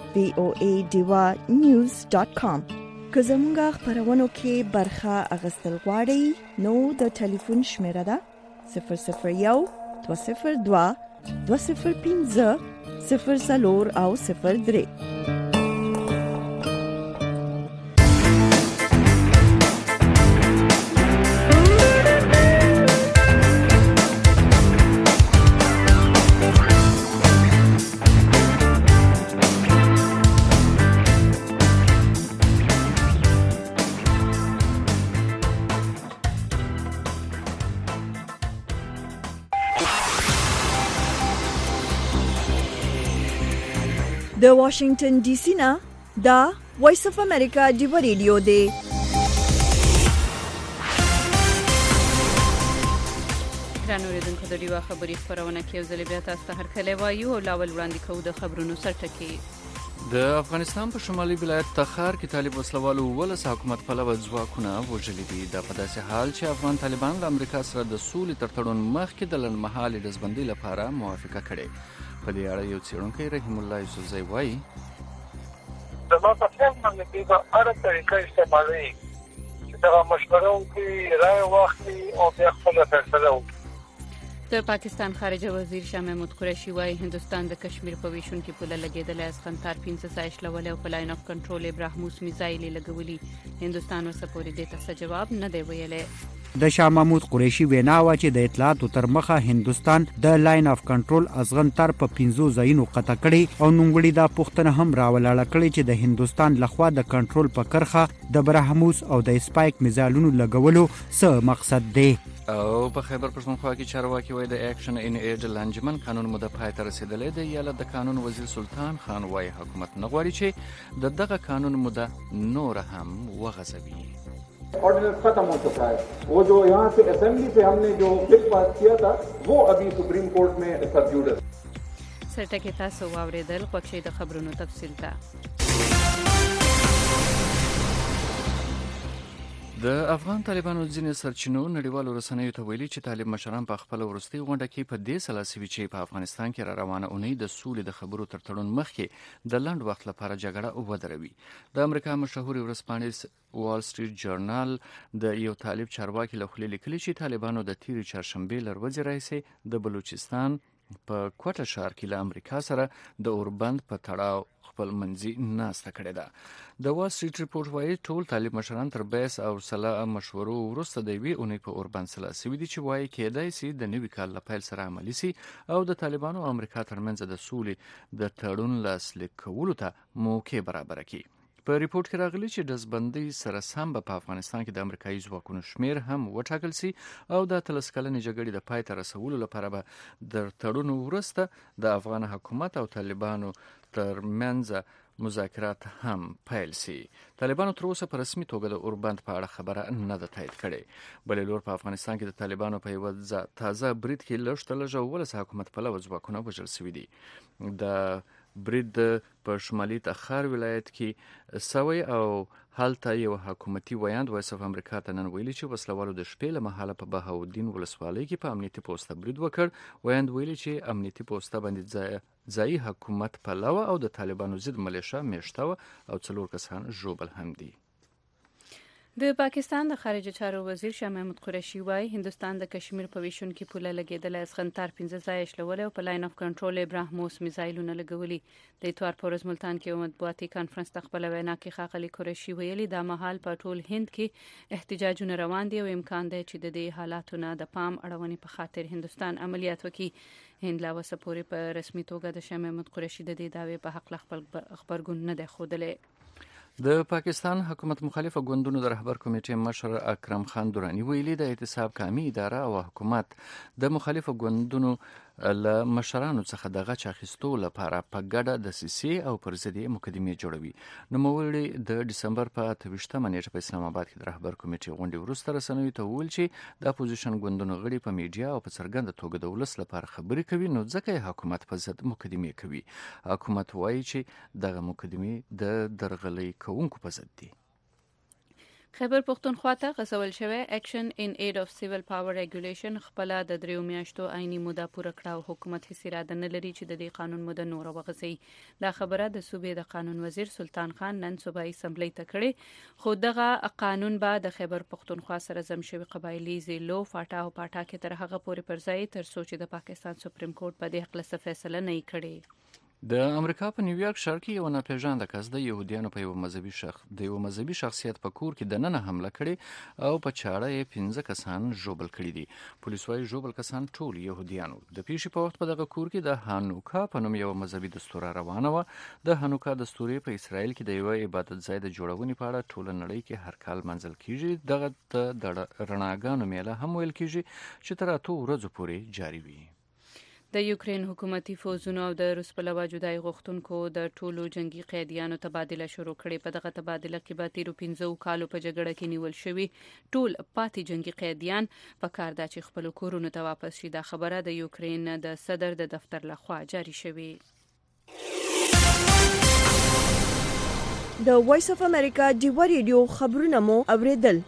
voadivanews.com. که زموږ خبرونو کې برخه اخیستل غواړئ نو د ټلیفون شمیره ده 001 202 205 04 او 03. د واشنگټن ډي سي نه دا وایس اف امریکا دی ریډیو دی. ګران اوریدونکو د ډیوا خبري خبرونه کې یو ځل بیا تاسو ته هرکلی وایو او لاول وړاندې کوو د خبرونو سرټکی. د افغانستان په شمالي ولایت تخار کې طالب وسلوالو ولس حکومت پلوه ځواکونه وژلي دي. دا په داسې حال چې افغان طالبان له امریکا سره د سولې تر تړون مخکې د لنډمهالې ډزبندۍ لپاره موافقه کړې. په دې اړه یو څېړونکی رحیم الله یوسفزی وایي زما په فهم باندې دوی به هره طریقه استعمالوي چې دغه مشوره وکړي، رایه واخلي او بیا خپله فیصله وکړي. د پاکستان خارجه وزیر شاه محمود قریشي وایي هندوستان د کشمیر په ویشونکي پوله لګېدلی اسخندار 15 ځای شلولی او په لاین اف کنټرول ابراهموس میزایل لګولي. هندوستان اوسه پورې دې ته څه جواب نه دی ویلی. د شاه محمود قریشي وینا و چې د اطلاعاتو تر مخه هندوستان د لاین اف کنټرول ازغن تر په 15 ځایونو قطع کړي او نوموړي دا پوښتنه هم راولاړه کړې چې د هندوستان لخوا د کنټرول په کرخه د برهموس او د سپایک میزایلونو لګولو څه مقصد دی. او په خیبر پښتونخوا کې چارواکي وایي د اکشن ان ایډ لانجمن قانون مده پای ته رسیدلی دی. ایالت د قانون وزیر سلطان خان وایي حکومت نه غواړي چې دغه قانون مده نور هم وغځوي. ऑर्डिनेंस खत्म हो चुका है. वो जो यहाँ से असेंबली से हमने जो बिल पास किया था वो अभी सुप्रीम कोर्ट में सबज्यूड है. سرټکی تاسو واوریدل خوښي د خبرونو تفصیل ته. د افغان طالبانو ځینې سرچینو نړیوالو رسنیو ته ویلي چې طالب مشران په خپل وروستي غونډه کې په دې سلاسوي چې په افغانستان کې را روانه اونۍ د سولې د خبرو تر تړون مخکې د لنډ وخت لپاره جګړه ودروي. د امریکا مشهور ورځپاڼې وال سټریټ جورنال د یو طالب چارواکي له خولې لیکلي چې طالبانو د تیرې چهارشنبې له ورځې راهیسې د بلوچستان په کوټه ښار کې له امریکا سره د اوربند په تړاو خپل منځي ناسته کړې ده. د وال سټریټ ریپورت وایي ټول طالب مشران تر بیس او سلا مشورو وروسته د یوې اونۍ په اوربند سلاسوي دي چې وایي کېدای شي د نوي کال له پیل سره عملي سي او د طالبانو او امریکا ترمنځ د سولې د تړون لاسلیک کولو ته موقع برابره کړي. په ریپورت کې راغلي چې ډزبندۍ سره سم په افغانستان کې د امریکایي ځواکونو شمیر هم وټاکل سي او د 13 کلنې جګړې د پای ته رسولو لپاره به د تړون وروسته د افغان حکومت او طالبانو ترمنځ مذاکرات هم پیل سي. طالبانو تر اوسه په رسمي توګه د اوربند په اړه خبره نه ده تایید کړې. بلې لور په افغانستان کې د طالبانو په یو تازه برید کې لږ تر لږه ولس حکومت پلوه ځواکونه وژل شوي دي. د برید په شمالي تخار ولایت کې سوی او هلته یو حکومتي ویاند وایس اف امریکا ته نن ویلي چې وسلوالو د شپې له مهاله په بهاودین ولسوالۍ کې په امنیتي پوسته برید وکړ. ویاند ویلي چې امنیتي پوسته باندې ځایي حکومت پلوه او د طالبانو ضد ملیشه میشته او 4 کسان ژوبل هم دي. د پاکستان د خارجه چارو وزیر شاه محمود قریشي وایي هندوستان د کشمیر په ویشونکي پوله لګېدلی اسخندار 15 ځای شلولی او په لاین اف کنټرول ابراهموس میزایلونه لګولي. د اتوار په ورځ ملتان کې یو مطبوعاتي کانفرنس ته خپله وینا کې ښاغلي قریشي ویلي دا مهال په ټول هند کې احتجاجونه روان دي او امکان دی چې د دې حالاتو نه د پام اړونې په خاطر هندوستان عملیات وکړي. هند لا اوسه پورې په رسمي توګه د شاه محمود قریشي د دې دعوې په حق خپل خبرګون نه دی ښودلی. د پاکستان حکومت مخالفه ګوندونو د رهبر کمیټې مشر اکرم خان درانی ویلي د احتساب کامي اداره او حکومت د مخالفه ګوندونو له مشرانو څخه د غچ اخیستو لپاره په ګډه د سیسي او پر ضد مقدمې جوړوي. نوموړي د دسمبر په 28 نیټه په اسلام آباد کې د رهبر کمیټې غونډې وروسته رسنیو ته وویل چې د اپوزیشن ګوندونو غړي په میډیا او په څرګنده توګه د ولس لپاره خبرې کوي، نو ځکه حکومت په ضد مقدمې کوي. حکومت وایي چې دغه مقدمې د درغلۍ کوونکو په ضد دي. خیبر پختونخوا ته غځول شوی اکشن ان اید اف سیویل پاور ریګولیشن خپل د 3 میاشتو عیني موده پوره کړه او حکومت هیڅ اراده نه لري چې د دې قانون موده نور وغځي. دا خبره د صوبې د قانون وزیر سلطان خان نن صوبایي اسمبلی ته کړې، خو دغه قانون به د خیبر پختونخوا سره زم شوی قبایلی ضلعو فاټا او پاټا کې تر هغه پورې پرځای تر څو چې د پاکستان سپریم کورټ په دې حق له فیصله نه کړي. د امریکا په نیویارک ښار کې یو ناپېژانده کس د يهوديانو په یو مذهبي شخصیت په کور کې د ننه حمله کړې او په چاړه یې 15 کسان ژوبل کړي دي. پولیس وايي ژوبل کسان ټول يهوديانو. د پیښې په وخت په دغه کور کې د هانوکا په نوم یو مذهبي دستور روانه و. د هانوکا دستور په اسرائیل کې د یو عبادت ځای د جوړونې په اړه ټول نړۍ کې هر کال منځل کیږي. دغه د رڼاګانو میله هم ویل کیږي چې تر 8 ورځې پورې جاری وي. د یوکرين حکومتي فوزونو او د روس په لوا جدای غوښتونکو د ټولو جنگي قیدیانو تبادله شروع کړي. په دغه تبادله کې به تیرو 15 کالو په جګړه کې نیول شوی ټول پاتې جنگي قیدیان په کار دا چې خپل کورونو ته واپس شي. دا خبره د یوکرين د صدر د دفتر لخوا جاری شوی. د وایس اف امریکا ډیو ریډیو خبرونه مو اوریدل.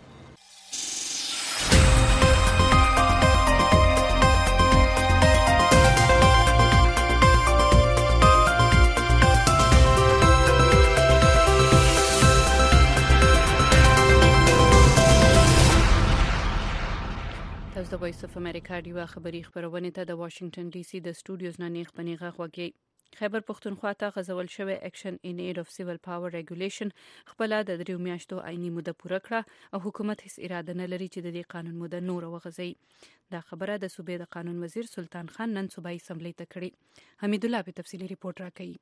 د وایس اف امریکا ډیو خبری خبرونه ته د واشنگټن ډي سي د سټوډیوز نه نیغ پنیغه غوږی. خیبر پختونخوا ته غځول شوی اکشن ان اید اف سیویل پاور ریګولیشن خپل د 3 میاشتو عیني موده پوره کړه او حکومت هیڅ اراده نه لري چې د دې قانون موده نور وغځي. دا خبره د صوبې د قانون وزیر سلطان خان نن صوبایي اسمبلی ته کړې. حمید الله په تفصیلی ریپورت راکړي.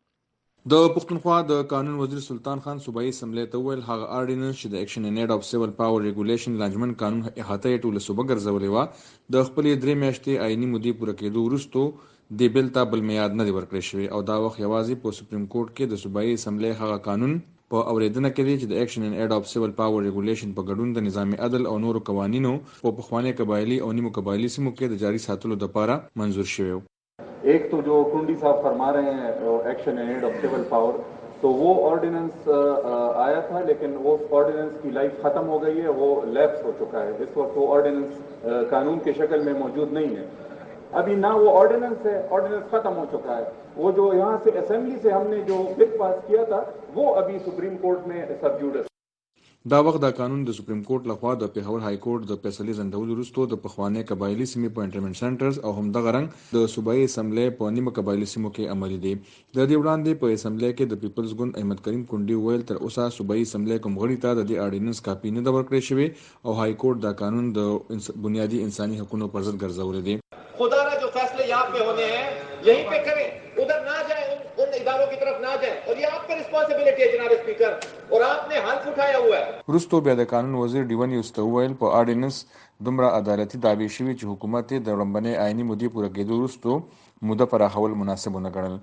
د پښتونخوا د قانون وزیر سلطان خان صوبایي اسمبلی ته ویل هغه اورډیننس چې د اکشن ان اید اف سیویل پاور ریګولیشن لانجمن قانون احاطه ټول صوبه ګرځولې و د خپل 3 میاشتې عیني مودې پوره کېدو وروسته د بل ته بل میعاد نه ورکړی شوی او دا وخت یوازې په سپریم کورټ کې د صوبایي اسمبلی هغه قانون په اوریدنه کې دی چې د اکشن ان اید اف سیویل پاور ریګولیشن په ګډون د نظام عدل او نورو قوانینو په پخوانی قبایلی او نیمو قبایلی سیمو کې د جاری ساتلو لپاره منظور شوی. एक तो जो कुंडी साहब फरमा रहे हैं action in aid of civil power, तो वो ऑर्डिनेंस आया था लेकिन वो ऑर्डिनेंस की लाइफ खत्म हो गई है, वो लैप्स हो चुका है. इस वक्त वो ऑर्डिनेंस कानून के शक्ल में मौजूद नहीं है. अभी ना वो ऑर्डिनेंस है, ऑर्डिनेंस खत्म हो चुका है. वो जो यहाँ से असेंबली से हमने जो बिल पास किया था वो अभी सुप्रीम कोर्ट में सबज्यूडिस. دا وخت دا قانون د سپریم کورټ لخوا د پیښور های کورټ د فیصلې ځندول وروسته د پخوانی قبایلی سیمې په انټرمنټ سنټرز او هم د غرنګ د صوبایي اسمبلی په نیمه قبایلی سیمو کې عملي دي. د دې وړاندې په اسمبلی کې د پیپلز ګوند احمد کریم کونډي ویل تر اوسه صوبایي اسمبلی کوم غړي ته د دې اورډیننس کاپی نه ورکړې شوی او های کورټ دا قانون د بنیادی انساني حقوقو پر ضد ګرځولې دي. खुदा ना जो फैसले यहाँ पे होने हैं यहीं पे करें, उधर ना जाए, उन इदारों की तरफ ना जाए और ये आपकी रिस्पांसिबिलिटी है जनाब स्पीकर और आपने हल्फ उठाया हुआ है. وروسته بیا د قانون وزیر ډیون یوستویل په اورډیننس دومره عدالتي دعوی شوی چې حکومت د وړاندې عیني مودې پوره کېدو وروسته موده پراخول مناسب نه ګڼل.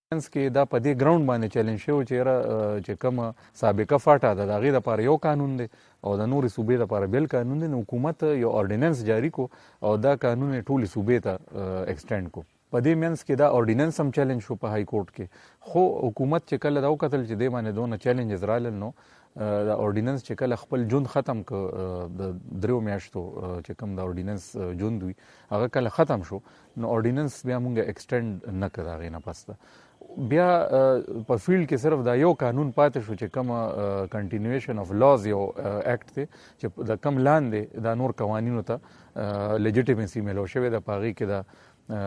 کې دا په دې ګراوند باندې چیلنج شو چې کوم سابقه فاټا د دغه لپاره یو قانون دی او د نوري صوبې لپاره بل قانون دی. حکومت یو اورډیننس جاری کو او دا قانون ټولي صوبې ته ایکسټند کو. په دې منس کې دا اورډیننس هم چیلنج شو په های کورټ کې. خو حکومت چې کله دا وکتل چې د باندې دونه چیلنجز رالل نو دا اورډیننس چې کله خپل جون ختم ک د 3 میاشتو چې کوم دا اورډیننس جون دوی هغه کله ختم شو نو اورډیننس بیا مونږه ایکسټند نه کړه غینه پسته. بیا په فیلډ کې صرف دا یو قانون پاتې شو چې کوم کنټینیویشن اف لاز یو اکټ دی چې د کم لاندې دا نور قوانینو ته لیجټیمیسي ملو شوی د پاغي کې دا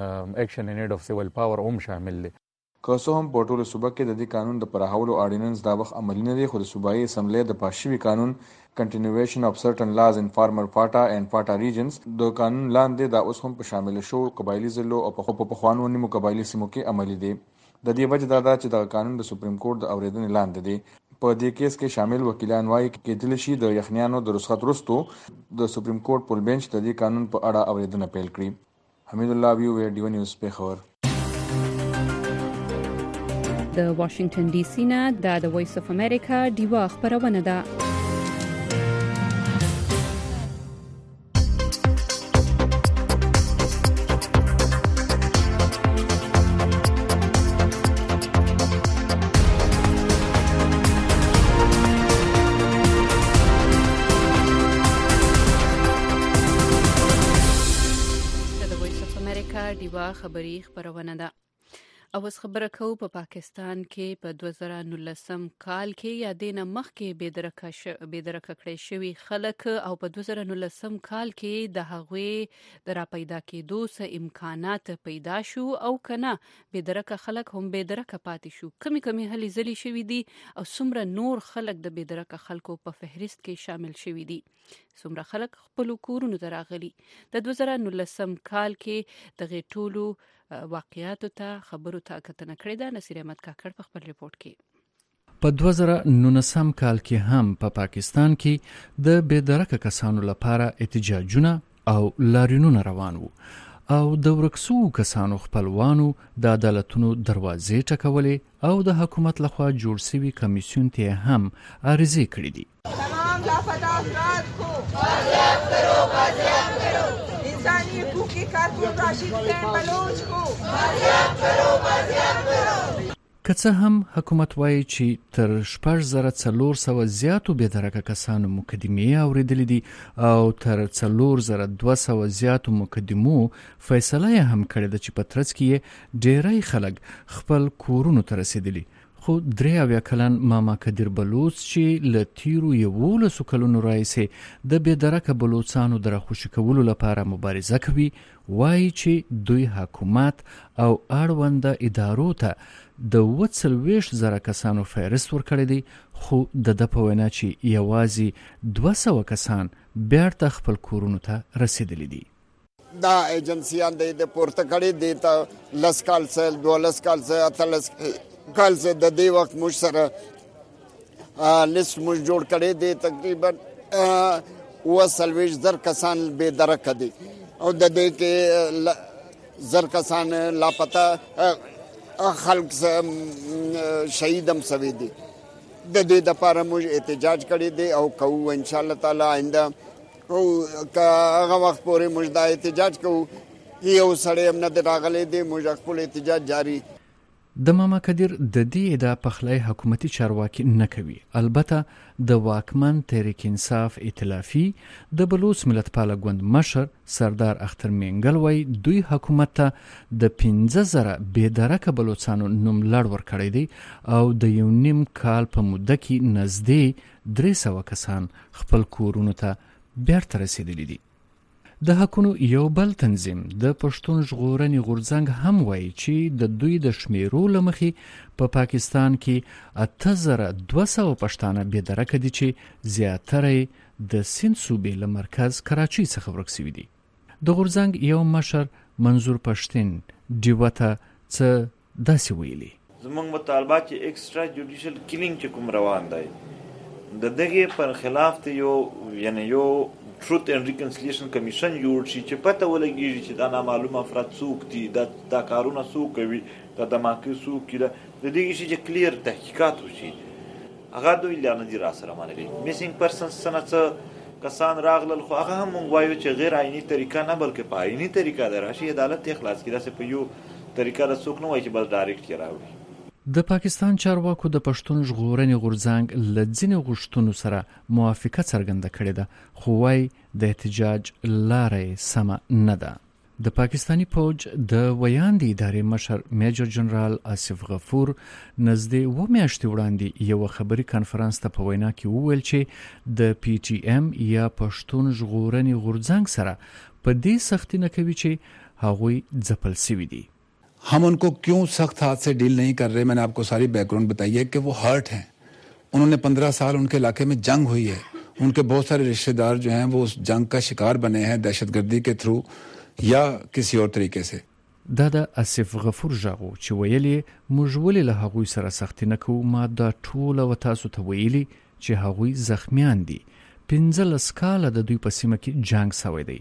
اکشن ان اید اف سیویل پاور هم شامل دی. که څه هم په ټولو صوبه کې د دې قانون د پراخولو اورډیننس دا وخت عملي نه دی خو د صوبایي اسمبلی د پاشوي قانون کنټینیویشن اف سرټن لاز ان فارمر فاټا اینڈ فاټا ریجنز د قانون لاندې دا اوس هم په شامل شو قبایلی ضلعو او په پخوانو نیمو قبایلی سیمو کې عملي دی. د دې وجه دا ده چې د قانون د سپریم کورټ د اوریدنې لاندې دی. په دې کیس کې شامل وکیلان وايي کېدل شي د یخنیانو د رخصت وروسته د سپریم کورټ پل بنچ د دې قانون په اړه اوریدنه پیل کړي. حمید الله وی ډیو نیوز پیښور. د واشنگټن ډي سي نه د وایس اف امریکا ډیوا خبرونه ده. ډیوا خبری خبرونه ده. اوس خبره کوو په پاکستان کې په 2019 کال کې یا دینه مخکې بېدرکه کړی شوي خلک او په 2019 کال کې د هغوی د را پیدا کېدو څه امکانات پیدا شو او کنه بېدرکه خلک هم بېدرکه پاتې شو. کمی هلې ځلې شوي دي او څومره نور خلک د بېدرکه خلکو په فهرست کې شامل شوي دي. څومره خلک خپل کورونو ته راغلي. د 2019 کال کې د ټولو واقعیاتو ته خبرو ته کتنه کړې ده. نصیر احمد کاکړ په خپل ریپورت کې په 2019 کال کې هم په پاکستان کې د بېدرکه کسانو لپاره احتجاجونه او لاریونونه روان وو او د ورکسو کسانو خپلوانو د عدالتونو دروازې ټکولې او د حکومت لخوا جوړ شوی کمیسیون ته هم عرضې کړې دي. تمام لاپتا افراد کو بازیاب کرو इंसानी हकूक़ के कारकुन राशिद खान बलोच को बाजियाब करो. که څه هم حکومت وایي چې تر 6400 زیاتو بېدرکه کسانو مقدمې اورېدلې دي او تر 4200 زیاتو مقدمو فیصله یې هم کړې ده چې په ترڅ کې ډېری خلک خپل کورونو ته رسېدلي. خو 83 کلن ماما کدیر بلوچ چې له تیرو 11 کلونو راهیسې د بېدرکه بلوچانو د راخوشي کولو لپاره مبارزه کوي وایي چې دوی حکومت او اړونده ادارو ته د 40,000 کسانو فهرست ورکړی دی خو د په وینا چې یوازې 200 کسان بیرته خپل کورونو ته رسیدلی دي. دا ایجنسیان د پورته کړي دي ته 10 کال سره 12 کال سره 13 کال سے د دې وخت موږ سره لیست موږ جوړ کړی دی تقریبا 40,000 کسان بے درکه دي او د دې کې 1000 کسان لاپتا خلک شهید هم شوي دي. د دې لپاره موږ احتجاج کړی دی او کوو ان شاء الله تعالی آینده او هغه وخت پورې موږ دا احتجاج کوو. یو سړی هم نه راغلی دی. موږ خپل احتجاج جاری. د ماما کدیر د دې ادعا پخلی حکومتي چارواکي نه کوي. البته د واکمن تحریک انصاف ائتلافي د بلوچ ملتپاله ګوند مشر سردار اختر مینګل وایي دوی حکومت ته د 15,000 بېدرکه بلوچانو نوم لړ ورکړی دی او د 1.5 کال په موده کې نږدې 300 کسان خپل کورونو ته بیرته رسیدلی دي. د حقونو یو بل تنظیم د پښتون ژغورنې غورځنګ هم وایي چې د دوی د شمیرو له مخې په پاکستان کې 8200 پښتانه بېدرکه دي چې زیاتره د سیند صوبې له مرکز کراچۍ څخه ورک شوي دي. د غورځنګ یو مشر منظور پښتین ډیوه ته څه داسې ویلي. زموږ مطالبه چې ایکسترا جوډیشل کیلینګ چې کوم روان دی د دغه پر خلاف ته یو ټروت اینڈ ریکنسیلیشن کمیشن جوړ شي چې پته ولګیږي چې دا نامعلوم افراد څوک دي، دا کارونه څوک کوي، دا دماکي څوک کړي، د دې شي چې کلیر تحقیقات وشي. هغه دوی لاره دي را سره مانلي میسینګ پرسنز سنت کسان راغلل خو هغه هم وایو چې غیر عیني طریقه نه بلکې په عیني طریقه دراشي عدالت اخلاص کړي چې په یو طریقه د څوک نه وایي چې بس ډایرکټ راوړي. د پاکستان چارواکو د پښتون ژغورنې غورځنګ له ځینې غوښتنو سره موافقه څرګنده کړې ده خو وايي د احتجاج لاره سمه نه ده. د پاکستانی فوج د ویاندې ادارې مشر میجر جنرال آصف غفور نږدې 2 میاشتې وړاندې یو خبري کانفرنس ته په وینا کې وویل چې د پی ټی ایم یا پښتون ژغورنې غورځنګ سره په دې سختي نه کوي چې هغوی ځپل شوي دي. हम उनको क्यों सख्त हाथ से डील नहीं कर रहे, मैंने आपको सारी बैकग्राउंड बताई है कि वो हर्ट हैं. उन्होंने 15 साल उनके इलाके में जंग हुई है. उनके बहुत सारे रिश्तेदार जो हैं वो उस जंग का शिकार बने हैं दहशतगर्दी के थ्रू या किसी और तरीके से. دا د آصف غفور ژغو چې ویلي موږ ولې له هغوی سره سختي نه کوو. ما دا ټوله و تاسو ته ویلي چې هغوی زخمیان دي. 15 کاله د دوی په سیمه کې جنگ شوی دی.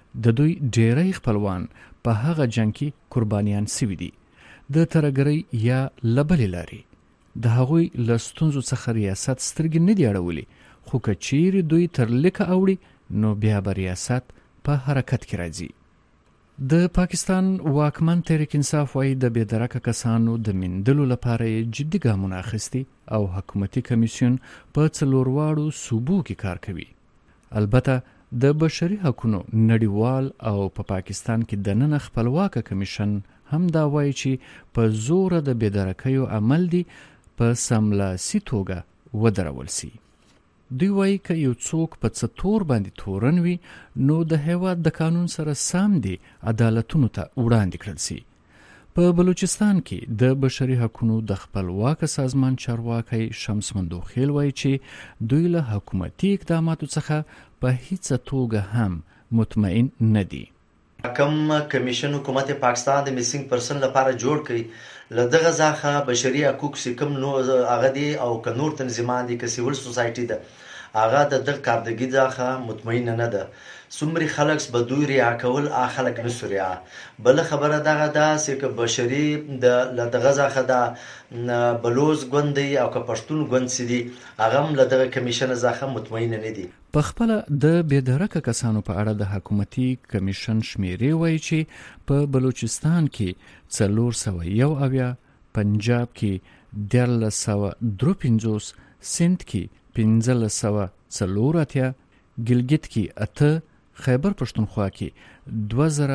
د دوی ډیری خپلوان په هغه جنگ کې قربانیان شوي دي. د ترهګرۍ یا لبلې لارې د هغوی له ستونزو څخه ریاست سترګې نه دي اړولې، خو که چیرې دوی تر لیکه اوړي نو بیا به ریاست په حرکت کې راځي. د پاکستان واکمن تحریک انصاف وایي د بېدرکه کسانو د میندلو لپاره یې جدي ګامونه اخیستي او حکومتي کمیسیون په 4 واړو صوبو کې کار کوي. البته د بشري حقوقو نړیوال او په پاکستان کې د نن خپلواکه کمیشن هم دا وایي چې په زور د بېدرکیو عمل دی په سملاسي توګه ودرول سي. دوی وایي که یو څوک په څه تور باندې تورن وي نو د هیواد د قانون سره سم دی عدالتونو ته وړاندې کړل سي. په بلوچستان کې د بشري حقوقو د خپلواکه سازمان چارواکي شمس مندوخیل وایي چې دوی له حکومتي اقداماتو څخه په هیڅ توګه هم مطمئن نه دي. کم کمیشن حکومت پاکستان د میسنګ پرسن لپاره جوړ کړي لدغه ځخه بشري حقوق سکم نو هغه دي او ک نور تنظیمان دي ک سیول سوسایټي ده هغه د کارګردګي ځخه مطمئن نه ده. سمري خلک به دوی ریا کول اخلک نسوریا بل خبره دغه ده چې بشري د لدغه ځخه ده بلوز غوندي او ک پښتون غوند سدي هغه لدغه کمیشن ځخه مطمئن نه دي. په خپل د بېدرکه کسانو په اړه د حکومتي کمیشن شمیرې وایي چې په بلوچستان کې 401 پنجاب کې 1353 سند کې 1504 ګلګت کې 8 خیبر پښتونخوا کې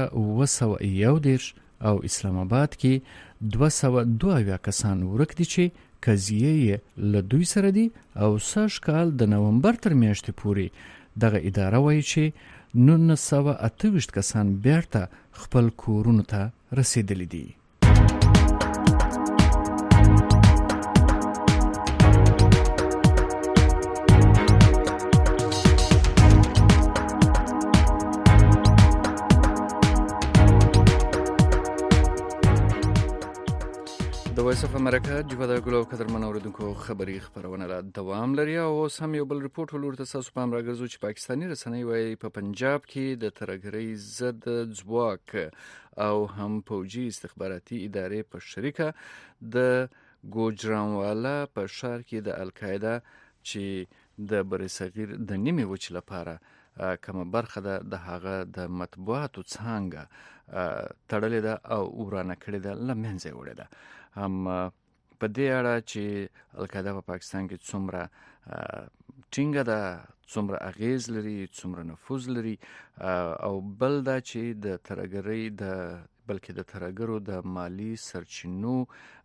2911 او اسلام آباد کې 202 کسان ورک دي چې قضیه له دوی سره دي او سږ کال د نومبر تر میاشتې پورې دغه اداره وایي چې 928 کسان بیرته خپل کورونو ته رسیدلی دي. د وایس اف امریکا جوبه د ګلو قدرمن اوریدونکو خبري خبرونه را دوام لري او سم یو بل ریپورت ولورته تاسو په امر راګرځو چې پاکستانی رسنۍ وايي په پنجاب کې د ترهګرۍ ضد ځواک او هم فوجي استخباراتي ادارې په شریکه د ګوجرانوالا په ښار کې د القاعده چې د برصغیر د نیمه وچ لپاره کومه برخه ده د هغه د مطبوعاتو څنګه تړلې ده او ورانه کړې ده لمنځه وړې ده. هم په دې اړه چې القاعده په پاکستان کې څومره ټینګه ده، څومره اغیز لري، څومره نفوذ لري او بل دا چې د ترهګرۍ بلکې د ترهګرو د مالی سرچینو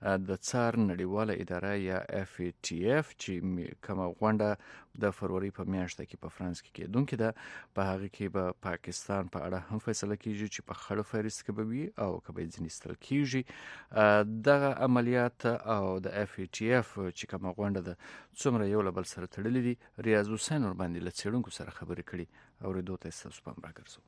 د څار نړیواله اداره یا FATF چې کومه غونډه د فروری په میاشت کې په فرانس کې کېدونکې ده په هغه کې به پاکستان په اړه هم فیصله کیږي چې په خړو فهرست کې به وي او که به ځینې ایستل کیږي. دغه عملیات او د FATF چې کومه غونډه ده څومره یو له بل سره تړلې دي ریاض حسین ورباندې له څېړونکو سره خبرې کړي او اورېدو ته ستاسو پام راګرځو.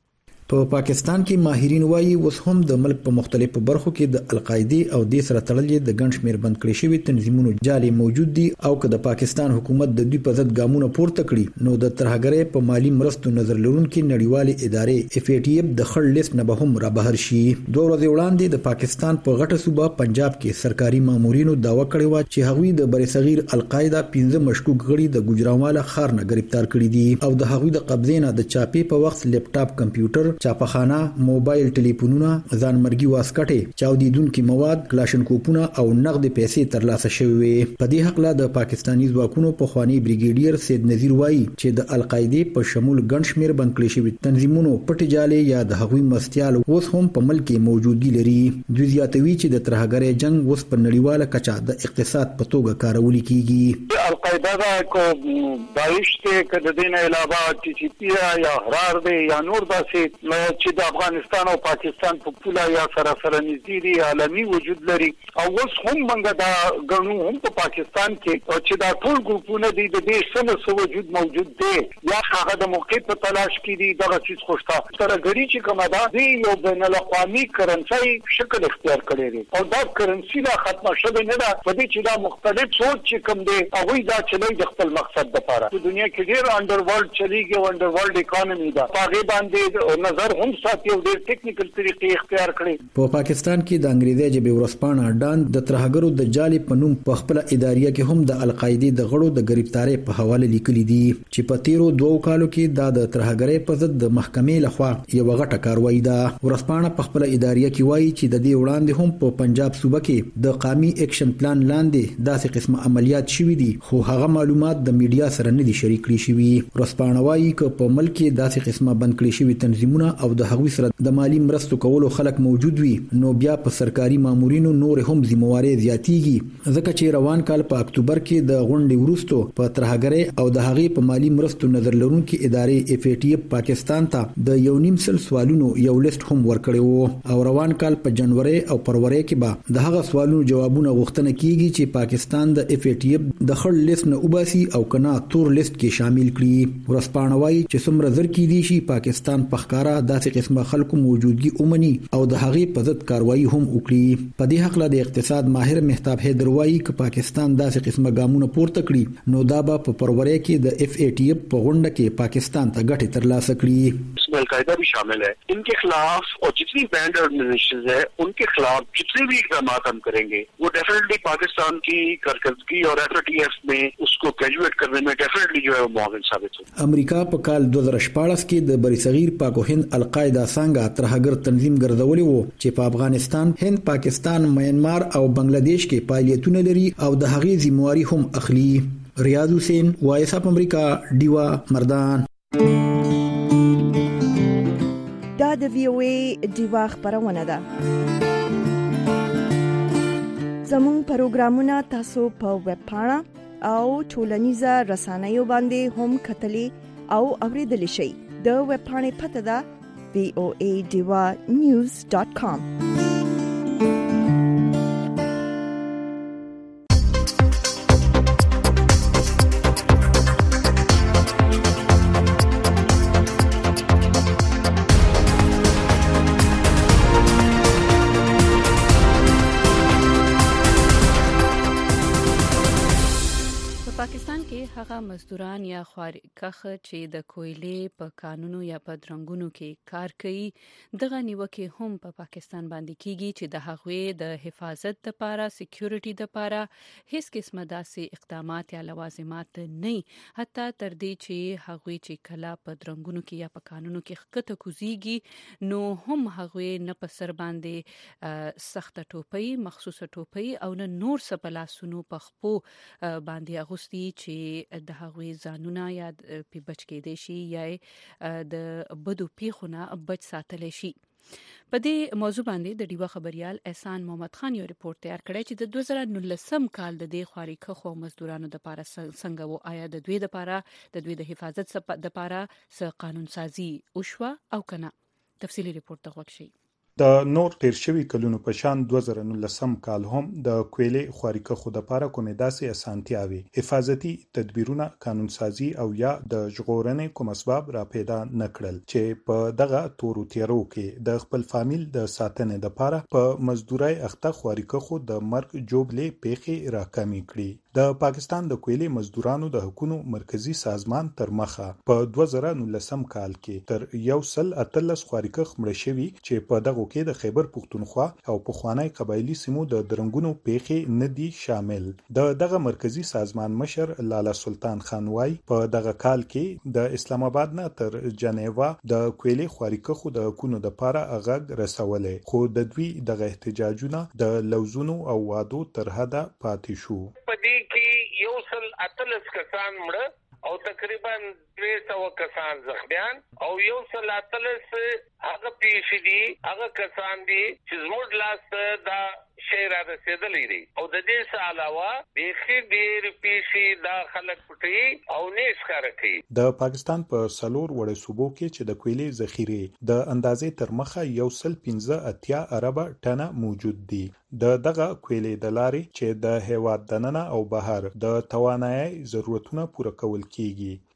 په پاکستان کې ماهرین وایي اوس هم د ملک په مختلفو برخو کې د القاعده او د سره تړلې د ګڼ شمېر بند کړي شوی تنظیمونو جالي موجود دي او که د پاکستان حکومت د دوی په ضد ګامونه پورته کړي نو د ترهګرۍ په مالی مرستو نظر لرونکي نړیوالې ادارې FATF د خړ لیست نه به هم را بهر شي. 2 ورځې وړاندې د پاکستان په غټه صوبه پنجاب کې سرکاري مامورینو داوا کړې و چې هغوی د برصغیر القاعده 15 مشکوک غړي د ګوجرانوالا ښار نه گرفتار کړي دي او د هغوی د قبضې نه د چاپی په وخت لیپټاپ کمپیوټر چاپخانه موبایل ټلیفونونه ځانمرګي واسکټې چاودیدونکي مواد کلاشنکوپونه او نقد پیسې ترلاسه شوې. په دې حق لا د پاکستاني ځواکونو په خواني بریګیډیر سید نذیر وایي چې د القاعده په شمول ګڼ شمېر بند کړي شوی تنظیمونو پټ جالي یا د هغوی مرستيال اوس هم په ملک کې موجودګي لري. دوی زیاتوي چې د ترهګرۍ جنگ اوس په نړیواله کچه د اقتصاد په توګه کارول کیږي. القاعده کو داعش ته کده دینه علاوه TTP یا حرار دی یا نور داسې چې د افغانستان او پاکستان په پوله یا سره نږدې دي عالمي وجود لري او اوس هم موږ دا غنو هم په پاکستان کې چې دا ټول ګروپونه دي د دې سره وجود موجود دي یا هغه د موقع په تلاش کې دي دغه چیز خوشته ترهګرۍ چې کومه ده دی یو بین الاقوامي کرنسي شکل اختیار کړی دی او دا کرنسي لا ختمه شوه نه ده په دې چې دا مختلف سوچ چې کوم دی هغه دا چلی د خپل مقصد لپاره په دنیا کې ډېر انډر ورلد چلیږي او انډر ورلد اکانومي ده هغه باندې نظر هم ساتي او ډېر ټیکنیکل طریقې اختیار کړي. په پاکستان کې د انګریزي ژبې ورسپانه ډان د ترهګرو د جالي په نوم په خپل اداریه کې هم د القاعده د غړو د گرفتاری په حواله لیکلي دي چې په تیرو 2 کالو کې د ترهګرۍ په ضد د محکمې لخوا یو غټه کاروایی ده. ورسپانه په خپل اداریه کې وایي چې د دې وړاندې هم په پنجاب صوبه کې د قومي اکشن پلان لاندې داسې قسمه عملیات شوي دي خو هغه معلومات د میډیا سره نه دي شریک کړي شوي. ورسپانه وایي چې په ملک کې داسې قسمه بند کړي شوي تنظیمونه او د هغوی سره د مالی مرستو کولو خلک موجود وي نو بیا په سرکاري مامورینو نور هم ذمہواری زیاتیږي ځکه چې روان کال په اکتوبر کې د غونډې وروسته په ترهګرۍ او د هغې په مالی مرستو نظر لرونکي ادارې اف ای ټی اف پاکستان ته د 1.5 سوالونو یو لیست هم ورکړی وو او روان کال په جنوري او فروری کې به د هغه سوالونو جوابونه غوښتنه کیږي چې پاکستان د اف ای ټی اف د خړ لیست نه وباسي او کنا تور لیست کې شامل کړي. ورسپانه وایي چې څومره زر کې دي شي پاکستان په ښکارا داسې قسمه خلکو موجودګي اومني او د هغې په ضد کاروایی هم وکړي. په دې حق له د اقتصاد ماهر مهتاب حیدر وایي چې پاکستان داسې قسمه ګامونه پورته کړي نو دا به په فروری کې د اف ای ټی اف په غونډه کې پاکستان ته ګټه ترلاسه کړي. इसमें अलकायदा भी शामिल है. इनके खिलाफ और जितनी बैंड ऑर्गेनाइजेशंस है उनके खिलाफ जितने भी इक़दाम हम करेंगे वो डेफिनेटली पाकिस्तान की कारकर्दगी और एफएटीएफ में उसको ग्रेजुएट करने में डेफिनेटली जो है वो मुआविन साबित होगा. امریکا په کال 2014 کې د بریصغیر پاک و هند القاعده څنګه ترهګر تنظیم ګرځولي وو چې په افغانستان، هند، پاکستان، میانمار او بنگلاديش کې فعالیتونه لري او د هغې ذمہواری هم اخلي. ریاض حسین، وایس اپ امریکا، ډیوا مردان. دا د وی او ای ډیوا خبرونه ده. زموږ پروګرامونه تاسو په ویب پاڼه او ټولنیزه رسنیو باندې هم کتلی او اوریدلی شئ. د ویب پاڼې پته ده voadewa.news.com. هغه مزدوران یا خوارکخ چې د کویلې په کانونو یا په درنګونو کې کار کوي دغه نیوکه هم په پاکستان باندې کیږي چې د هغوی د حفاظت لپاره سکیورټي لپاره هیڅ قسمه داسې اقدامات یا لوازمات نه حتی تر دې چې هغوی چې کله په درنګونو کې یا په کانونو کې خکته کوزيږي نو هم هغوی نه په سر باندې سخت ټوپۍ مخصوصه ټوپۍ او نه نور څه په لاسونو په خپو باندې اغوستي چې د هغوی ځانونه یا په بچ کېدې شي یا د بدو پیښونه بچ ساتل شي. په دې موضوع باندې د ډیوا خبريال احسان محمد خان یو ریپورت تیار کړی چې د 2019 کال د دې خوارکه خو مزدورانو د لپاره څنګه وو آیا د دوی لپاره د دوی د حفاظت لپاره څه قانون سازي او شوا او کنه. تفصیلی ریپورت ته وګورئ. د نور تیر شوی کلونو په شان 2019 کال هم د کویلې خوارکه خو د لپاره کومې داسې اسانتیاوي حفاظتي تدبیرونه قانون سازي او یا د ژغورنې کوم اسباب را پیدا نکړل چې په دغه تورو تیرو کې د خپل فامیل د ساتنې لپاره په مزدورای اخته خوارکه خو د مرګ جوړلې پیخي راکمې کړي. د پاکستان د کویلې مزدورانو د حکومت مرکزی سازمان تر مخه په 2019 کال کې تر 118 خوارکه مړ شوي چې په دغه کې د خیبر پختونخوا او پخوانی قبایلی سیمو د درنګونو پیخي ندي شامل. دغه مرکزی سازمان مشر لالا سلطان خان وای په دغه کال کې د اسلام آباد نه تر جنیوا د کویلې خوارکه خو د حکومت لپاره اغاګ رسولې خو د دوی دغه احتجاجونه د لوزونو او وادو تر حده پاتې شو. یو سل اتلس کسان مړه او تقریبا 200 کسان زخمیان او یو سل اتلس هغه پیښې دي هغه کسان دي چې زموږ لاس دا شهر رسیدلې دي او د دې څخه علاوه بیخي ډېر پیښې دا خلک پټي او نه ښکار کوي. د پاکستان په سلور وړ صوبو کې چې د کویلې ذخیره د اندازې تر مخه 115 اربه ټنه موجود دي. دغه کویلې د لارې چې د هیواد دننه او بهر د توانایي ضرورتونه پوره کول کیږي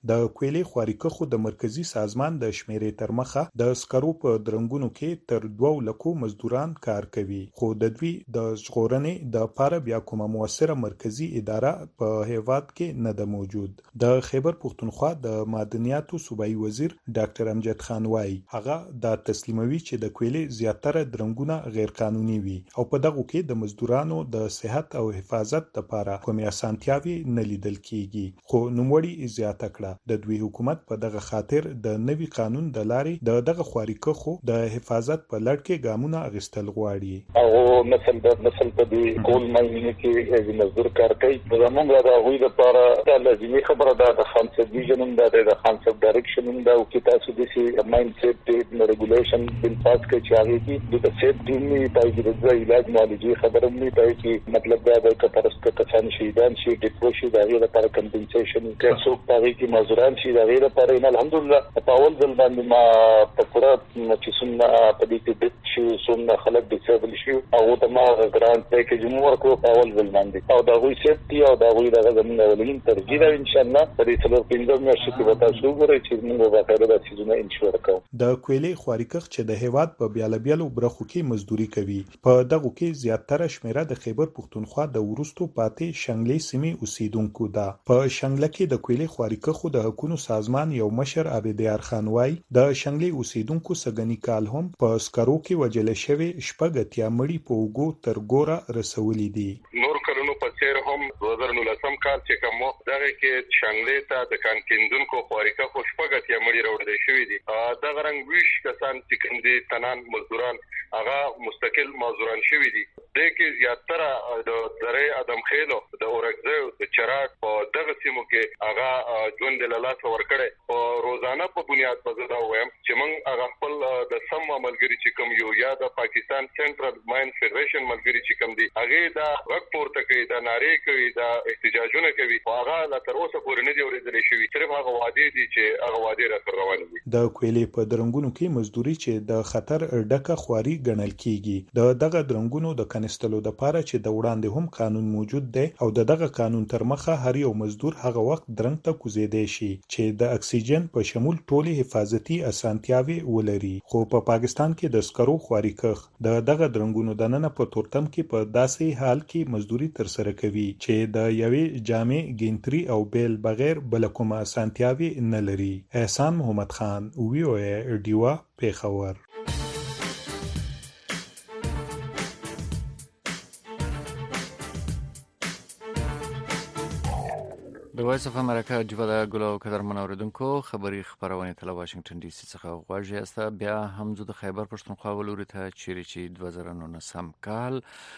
د کویلې خوارکخو د مرکزی سازمان د شمیرې تر مخه د سکرو په درنګونو کې تر 2 لکو مزدوران کار کوي، خو د دوی د ژغورنې د لپاره بیا کومه موثره مرکزی اداره په هیواد کې نه ده موجود. د خیبر پختونخوا د معدنیاتو صوبایي وزیر ډاکټر امجد خان وايي هغه دا تسلیموي چې د کویلې زیاتره درنګونه غیر قانوني وي او په دغه کې د مزدورانو د صحت او حفاظت لپاره کومې اسانتیاوي نه لیدل کیږي، خو نوموړي زیاته کړه د دوی حکومت په دغه خاطر د نوي قانون د لارې دغه خوارکخو د حفاظت په لړ کې ګامونه اخیستل غواړي. او نسل په دې کول مې کې د مزدور کار کوي زموږ د غوي لپاره د لازمي خبره ده د خانسب ډیژن د خانسب ډایرکشن د او کې تاسو د سي ماین سیفټي ریګولیشن بل پاس کې چاري دي د سیفټي نه پایږي د علاج معالجې خبره نه پای کې مطلب دا د کپرست کسان شهیدان شي د پوشي د غیر لپاره کمپنسیشن کې څوک پای کې مزدوران شي د غیر لپاره نه الحمدلله په اول ځل باندې ما په پوره چې څومره په دې کې د شي څومره خلک ډیسیبل شي او د ما ګرانټ پیکیج مو ورکړو په اول ځل باندې او دا غوي سیفټي او دا غوي د زمونږ ولین ترجیح ان شاء الله په دې څلور پنځه میاشتې کې وتا شو غوړي چې موږ به کار د سيزونه انشور کوو. د کویلې خوارکخ چې د هیواد په بیلابیلو برخو کې مزدوري کوي په دغه کې زیاتره شمیره د خیبر پختونخوا د ورستو پاتې شنګلې سیمې اوسیدونکو ده. په شنګله کې د کویلې خوارکخو د حکومت سازمان یو مشر عبدیار خان وايي د شنګلې اوسیدونکو سګنی کال هم په سکرو کې وجل شوی شپږتیا مړي په وګو تر ګوره رسولي دي. نور کلونو په څیر هم 2019 کال چې کوم دغه کې شنګلې ته د کان کیندونکو خوارکخو شپږتیا مړي راوړل شوی دي. د غرنګ ویش کسان چې کوم دي تنان مزدوران هغه مستقل مزدوران شوی دي. د کې زیاتره د درې ادم خېلو د اورګزو د چراغ په دغه سیمو کې هغه ژوند له لاس ورکړي او روزانه په بنیاد په زدا وایم چې موږ هغه خپل د سم عملګری چې کوم یو یا د پاکستان سنټرل ماین فدریشن ملګری چې کوم دي هغه دا وخت پورته کوي دا ناره کوي دا احتجاجونه کوي هغه لا تر اوسه پورې نه دی ورېدل شوی صرف هغه وعده دي چې هغه وعده را روان دي. د کویلې په درنګونو کې مزدوري چې د خطر ډکه خواري ګڼل کیږي دغه درنګونو د کنيستلو د پاره چې د وړاندې هم قانون موجود دی او دغه قانون تر مخه هر یو مزدور هغه وخت درنګ ته کوزیدای شي چې د اکسیجن په شمول ټولي حفاظتي اسانتیاوي ولري. خو په پاکستان کې د سکرو خوارکخ دغه درنګونو د نن په تورتم کې په داسې حال کې مزدوري تر سره کوي چې د یوې جامع ګینټري او بیل بغیر بل کومه اسانتیاوي نه لري. احسان محمد خان ویو ډیوا پیښور. د وایس اف امریکا جوړه ګلو قدرمن اوریدونکو خبری خبرونه تل واشنگټن ډي سي څخه غواړي است بیا هم زه د خیبر پښتونخوا ولوري ته چیرې چې 2019 کال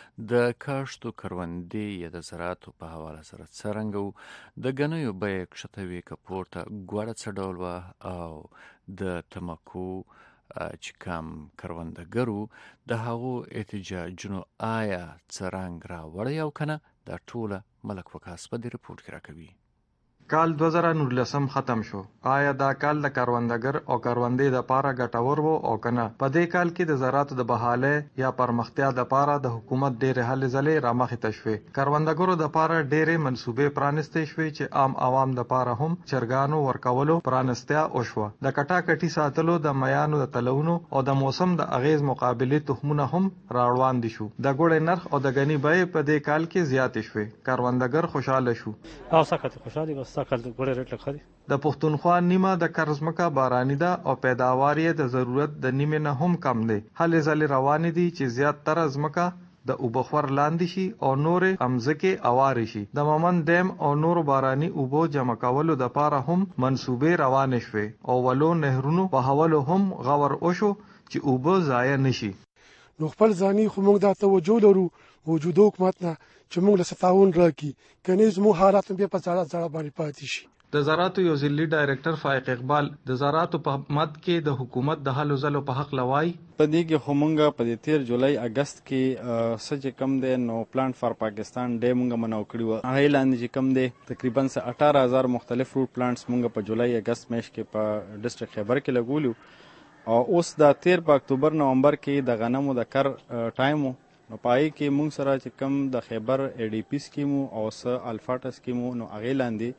د کاشتو کروندې د زراعت په حواله سره څرنګه د غنیو به کښتوي کپورته ګوړه څډول او د تمکو چې کم کروندګرو د هغو احتجاجونو آیا څرنګ را وړي او کنه دا ټوله ملک وکاس په دې رپورت کې راکوي. کال 2019 ختم شو. آیا دا کال د کاروندګر او کاروندې د پاره ګټور وو او کنه؟ په دې کال کې د زراعت د بحاله یا پرمختیا د پاره د حکومت ډېر هلې ځلې رامخې تشوي. کاروندګرو د پاره ډېرې منسوبې پرانستې شوې چې عام عوام د پاره هم چرګانو ورکولو پرانستیا او شو. د کټا کټي ساتلو د میانو د تلونو او د موسم د اغیز مقابله تخمونه هم راوړاند دي شو. د ګوړې نرخ او د غنی بیه په دې کال کې زیات شوې. کاروندګر خوشاله شو. او سکه خوشاله بس سکه ګوړې ریټ لخدي. د پښتونخوا نیمه د کرزمکه بارانی ده او پیداوار یې د ضرورت د نیمه نه هم کم دی. هلې ځلې روان دي چې زیات تر ازمکه د اوبخور لاندې شي او نور امزکه اواري شي. د ممن ډیم او نور بارانی اوبو جمع کولو د پاره هم منسوبې روان شوي او ولو نهرونو په حواله هم غور اوشو چې اوبو ضایع نشي. نو خپل ځاني خو موږ د توجه لرو وجود حکومت نه چې موږ له ستاون راکې کني زمو حالات به په ځړه باندې پاتې شي. د زراعت یو ځلي ډایریکټر فائق اقبال د زراعت په مد کې د حکومت د حل زلو په حق لوای په دې کې همغه په 13 جولای اگست کې سچ کم دی نو پلانټ فار پاکستان ډے مونږه منو کړی و. هغه لاندې چې کم دی تقریبا 18000 مختلف فروټ پلانټس مونږه په جولای اگست میش کې په ډسټریکټ خیبر کې لګولیو او اوس د 13 په اکتوبر نومبر کې د غنمو د کر ټایم نو پای کې مونږ سره چې کم د خیبر ای ډی پی سکیمو او س الفاټا سکیمو نو هغه لاندې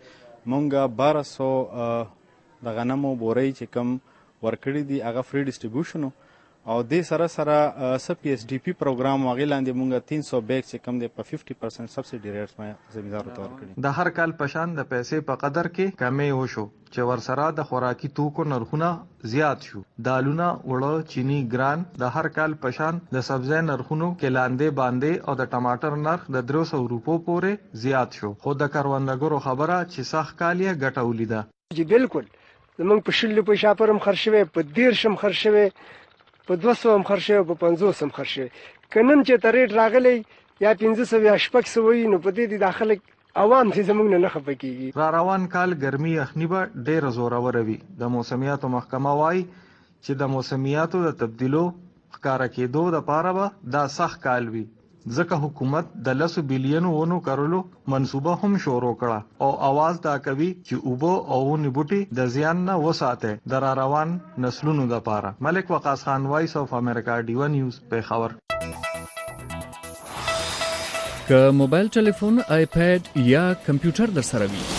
مونږه 1200 د غنمو بوري چې کم ورکړي دي هغه فری ډیسټریبیوشن او د سره سب پی ایس ډی پی پروګرام واغې لاندې مونږه 300 بیگ چې کم دی په 50% سبسډي ریټس باندې زمیندارو ته ورکړي. د هر کال پشان د پیسې په قدر کې کمی وشو چې ورسره د خوراکي توکو نرخونه زیات شو. دالونه وړه چینی ګران د هر کال پشان د سبزی نرخونو کې لاندې باندې او د ټماټر نرخ د 300 روپو پورې زیات شو. خو د کروندګرو خبره چې سخت کال یې ګټه ولیده. چې بالکل زمونږ په شل په شاپرم خرڅوي په 10 خرڅوي په 200 هم خرڅوي په 500 هم خرڅوي. کنن چې تریټ راغلی یا 500 یا 600 وي نو په دې داخله عوام چې زمونږ نه خپه کیږي. را روان کال ګرمي اخنی به ډېر زورور وي. د موسمیاتو محکمه وايي چې د موسمیاتو د تبدیلو ښکارا کېدو لپاره به دا سخت کال وي. ځکه حکومت د 10 بلینو ونو کرلو منصوبه هم شروع کړه او आवाज دا کوي چې اوبو او ونې بوټي د زیان نه وساته د را روان نسلونو لپاره. ملک وقاص خان، وایس اف امریکا، ډیو نیوز، پیښور. که موبایل ټلیفون، آیپاد یا کمپیوټر در سره وي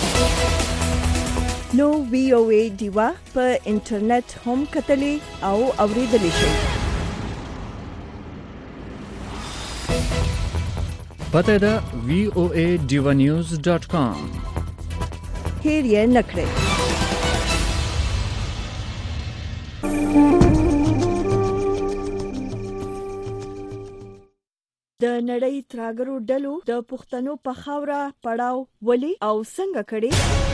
نو وی او ای دیوا په انټرنیټ هم کتلې او اوریدلې شئ. پته ده voaDivanews.com. هیر یې نکړئ. د نړۍ تراګرو ډلو د پښتنو په خاوره پړاو ولې او څنګه کړي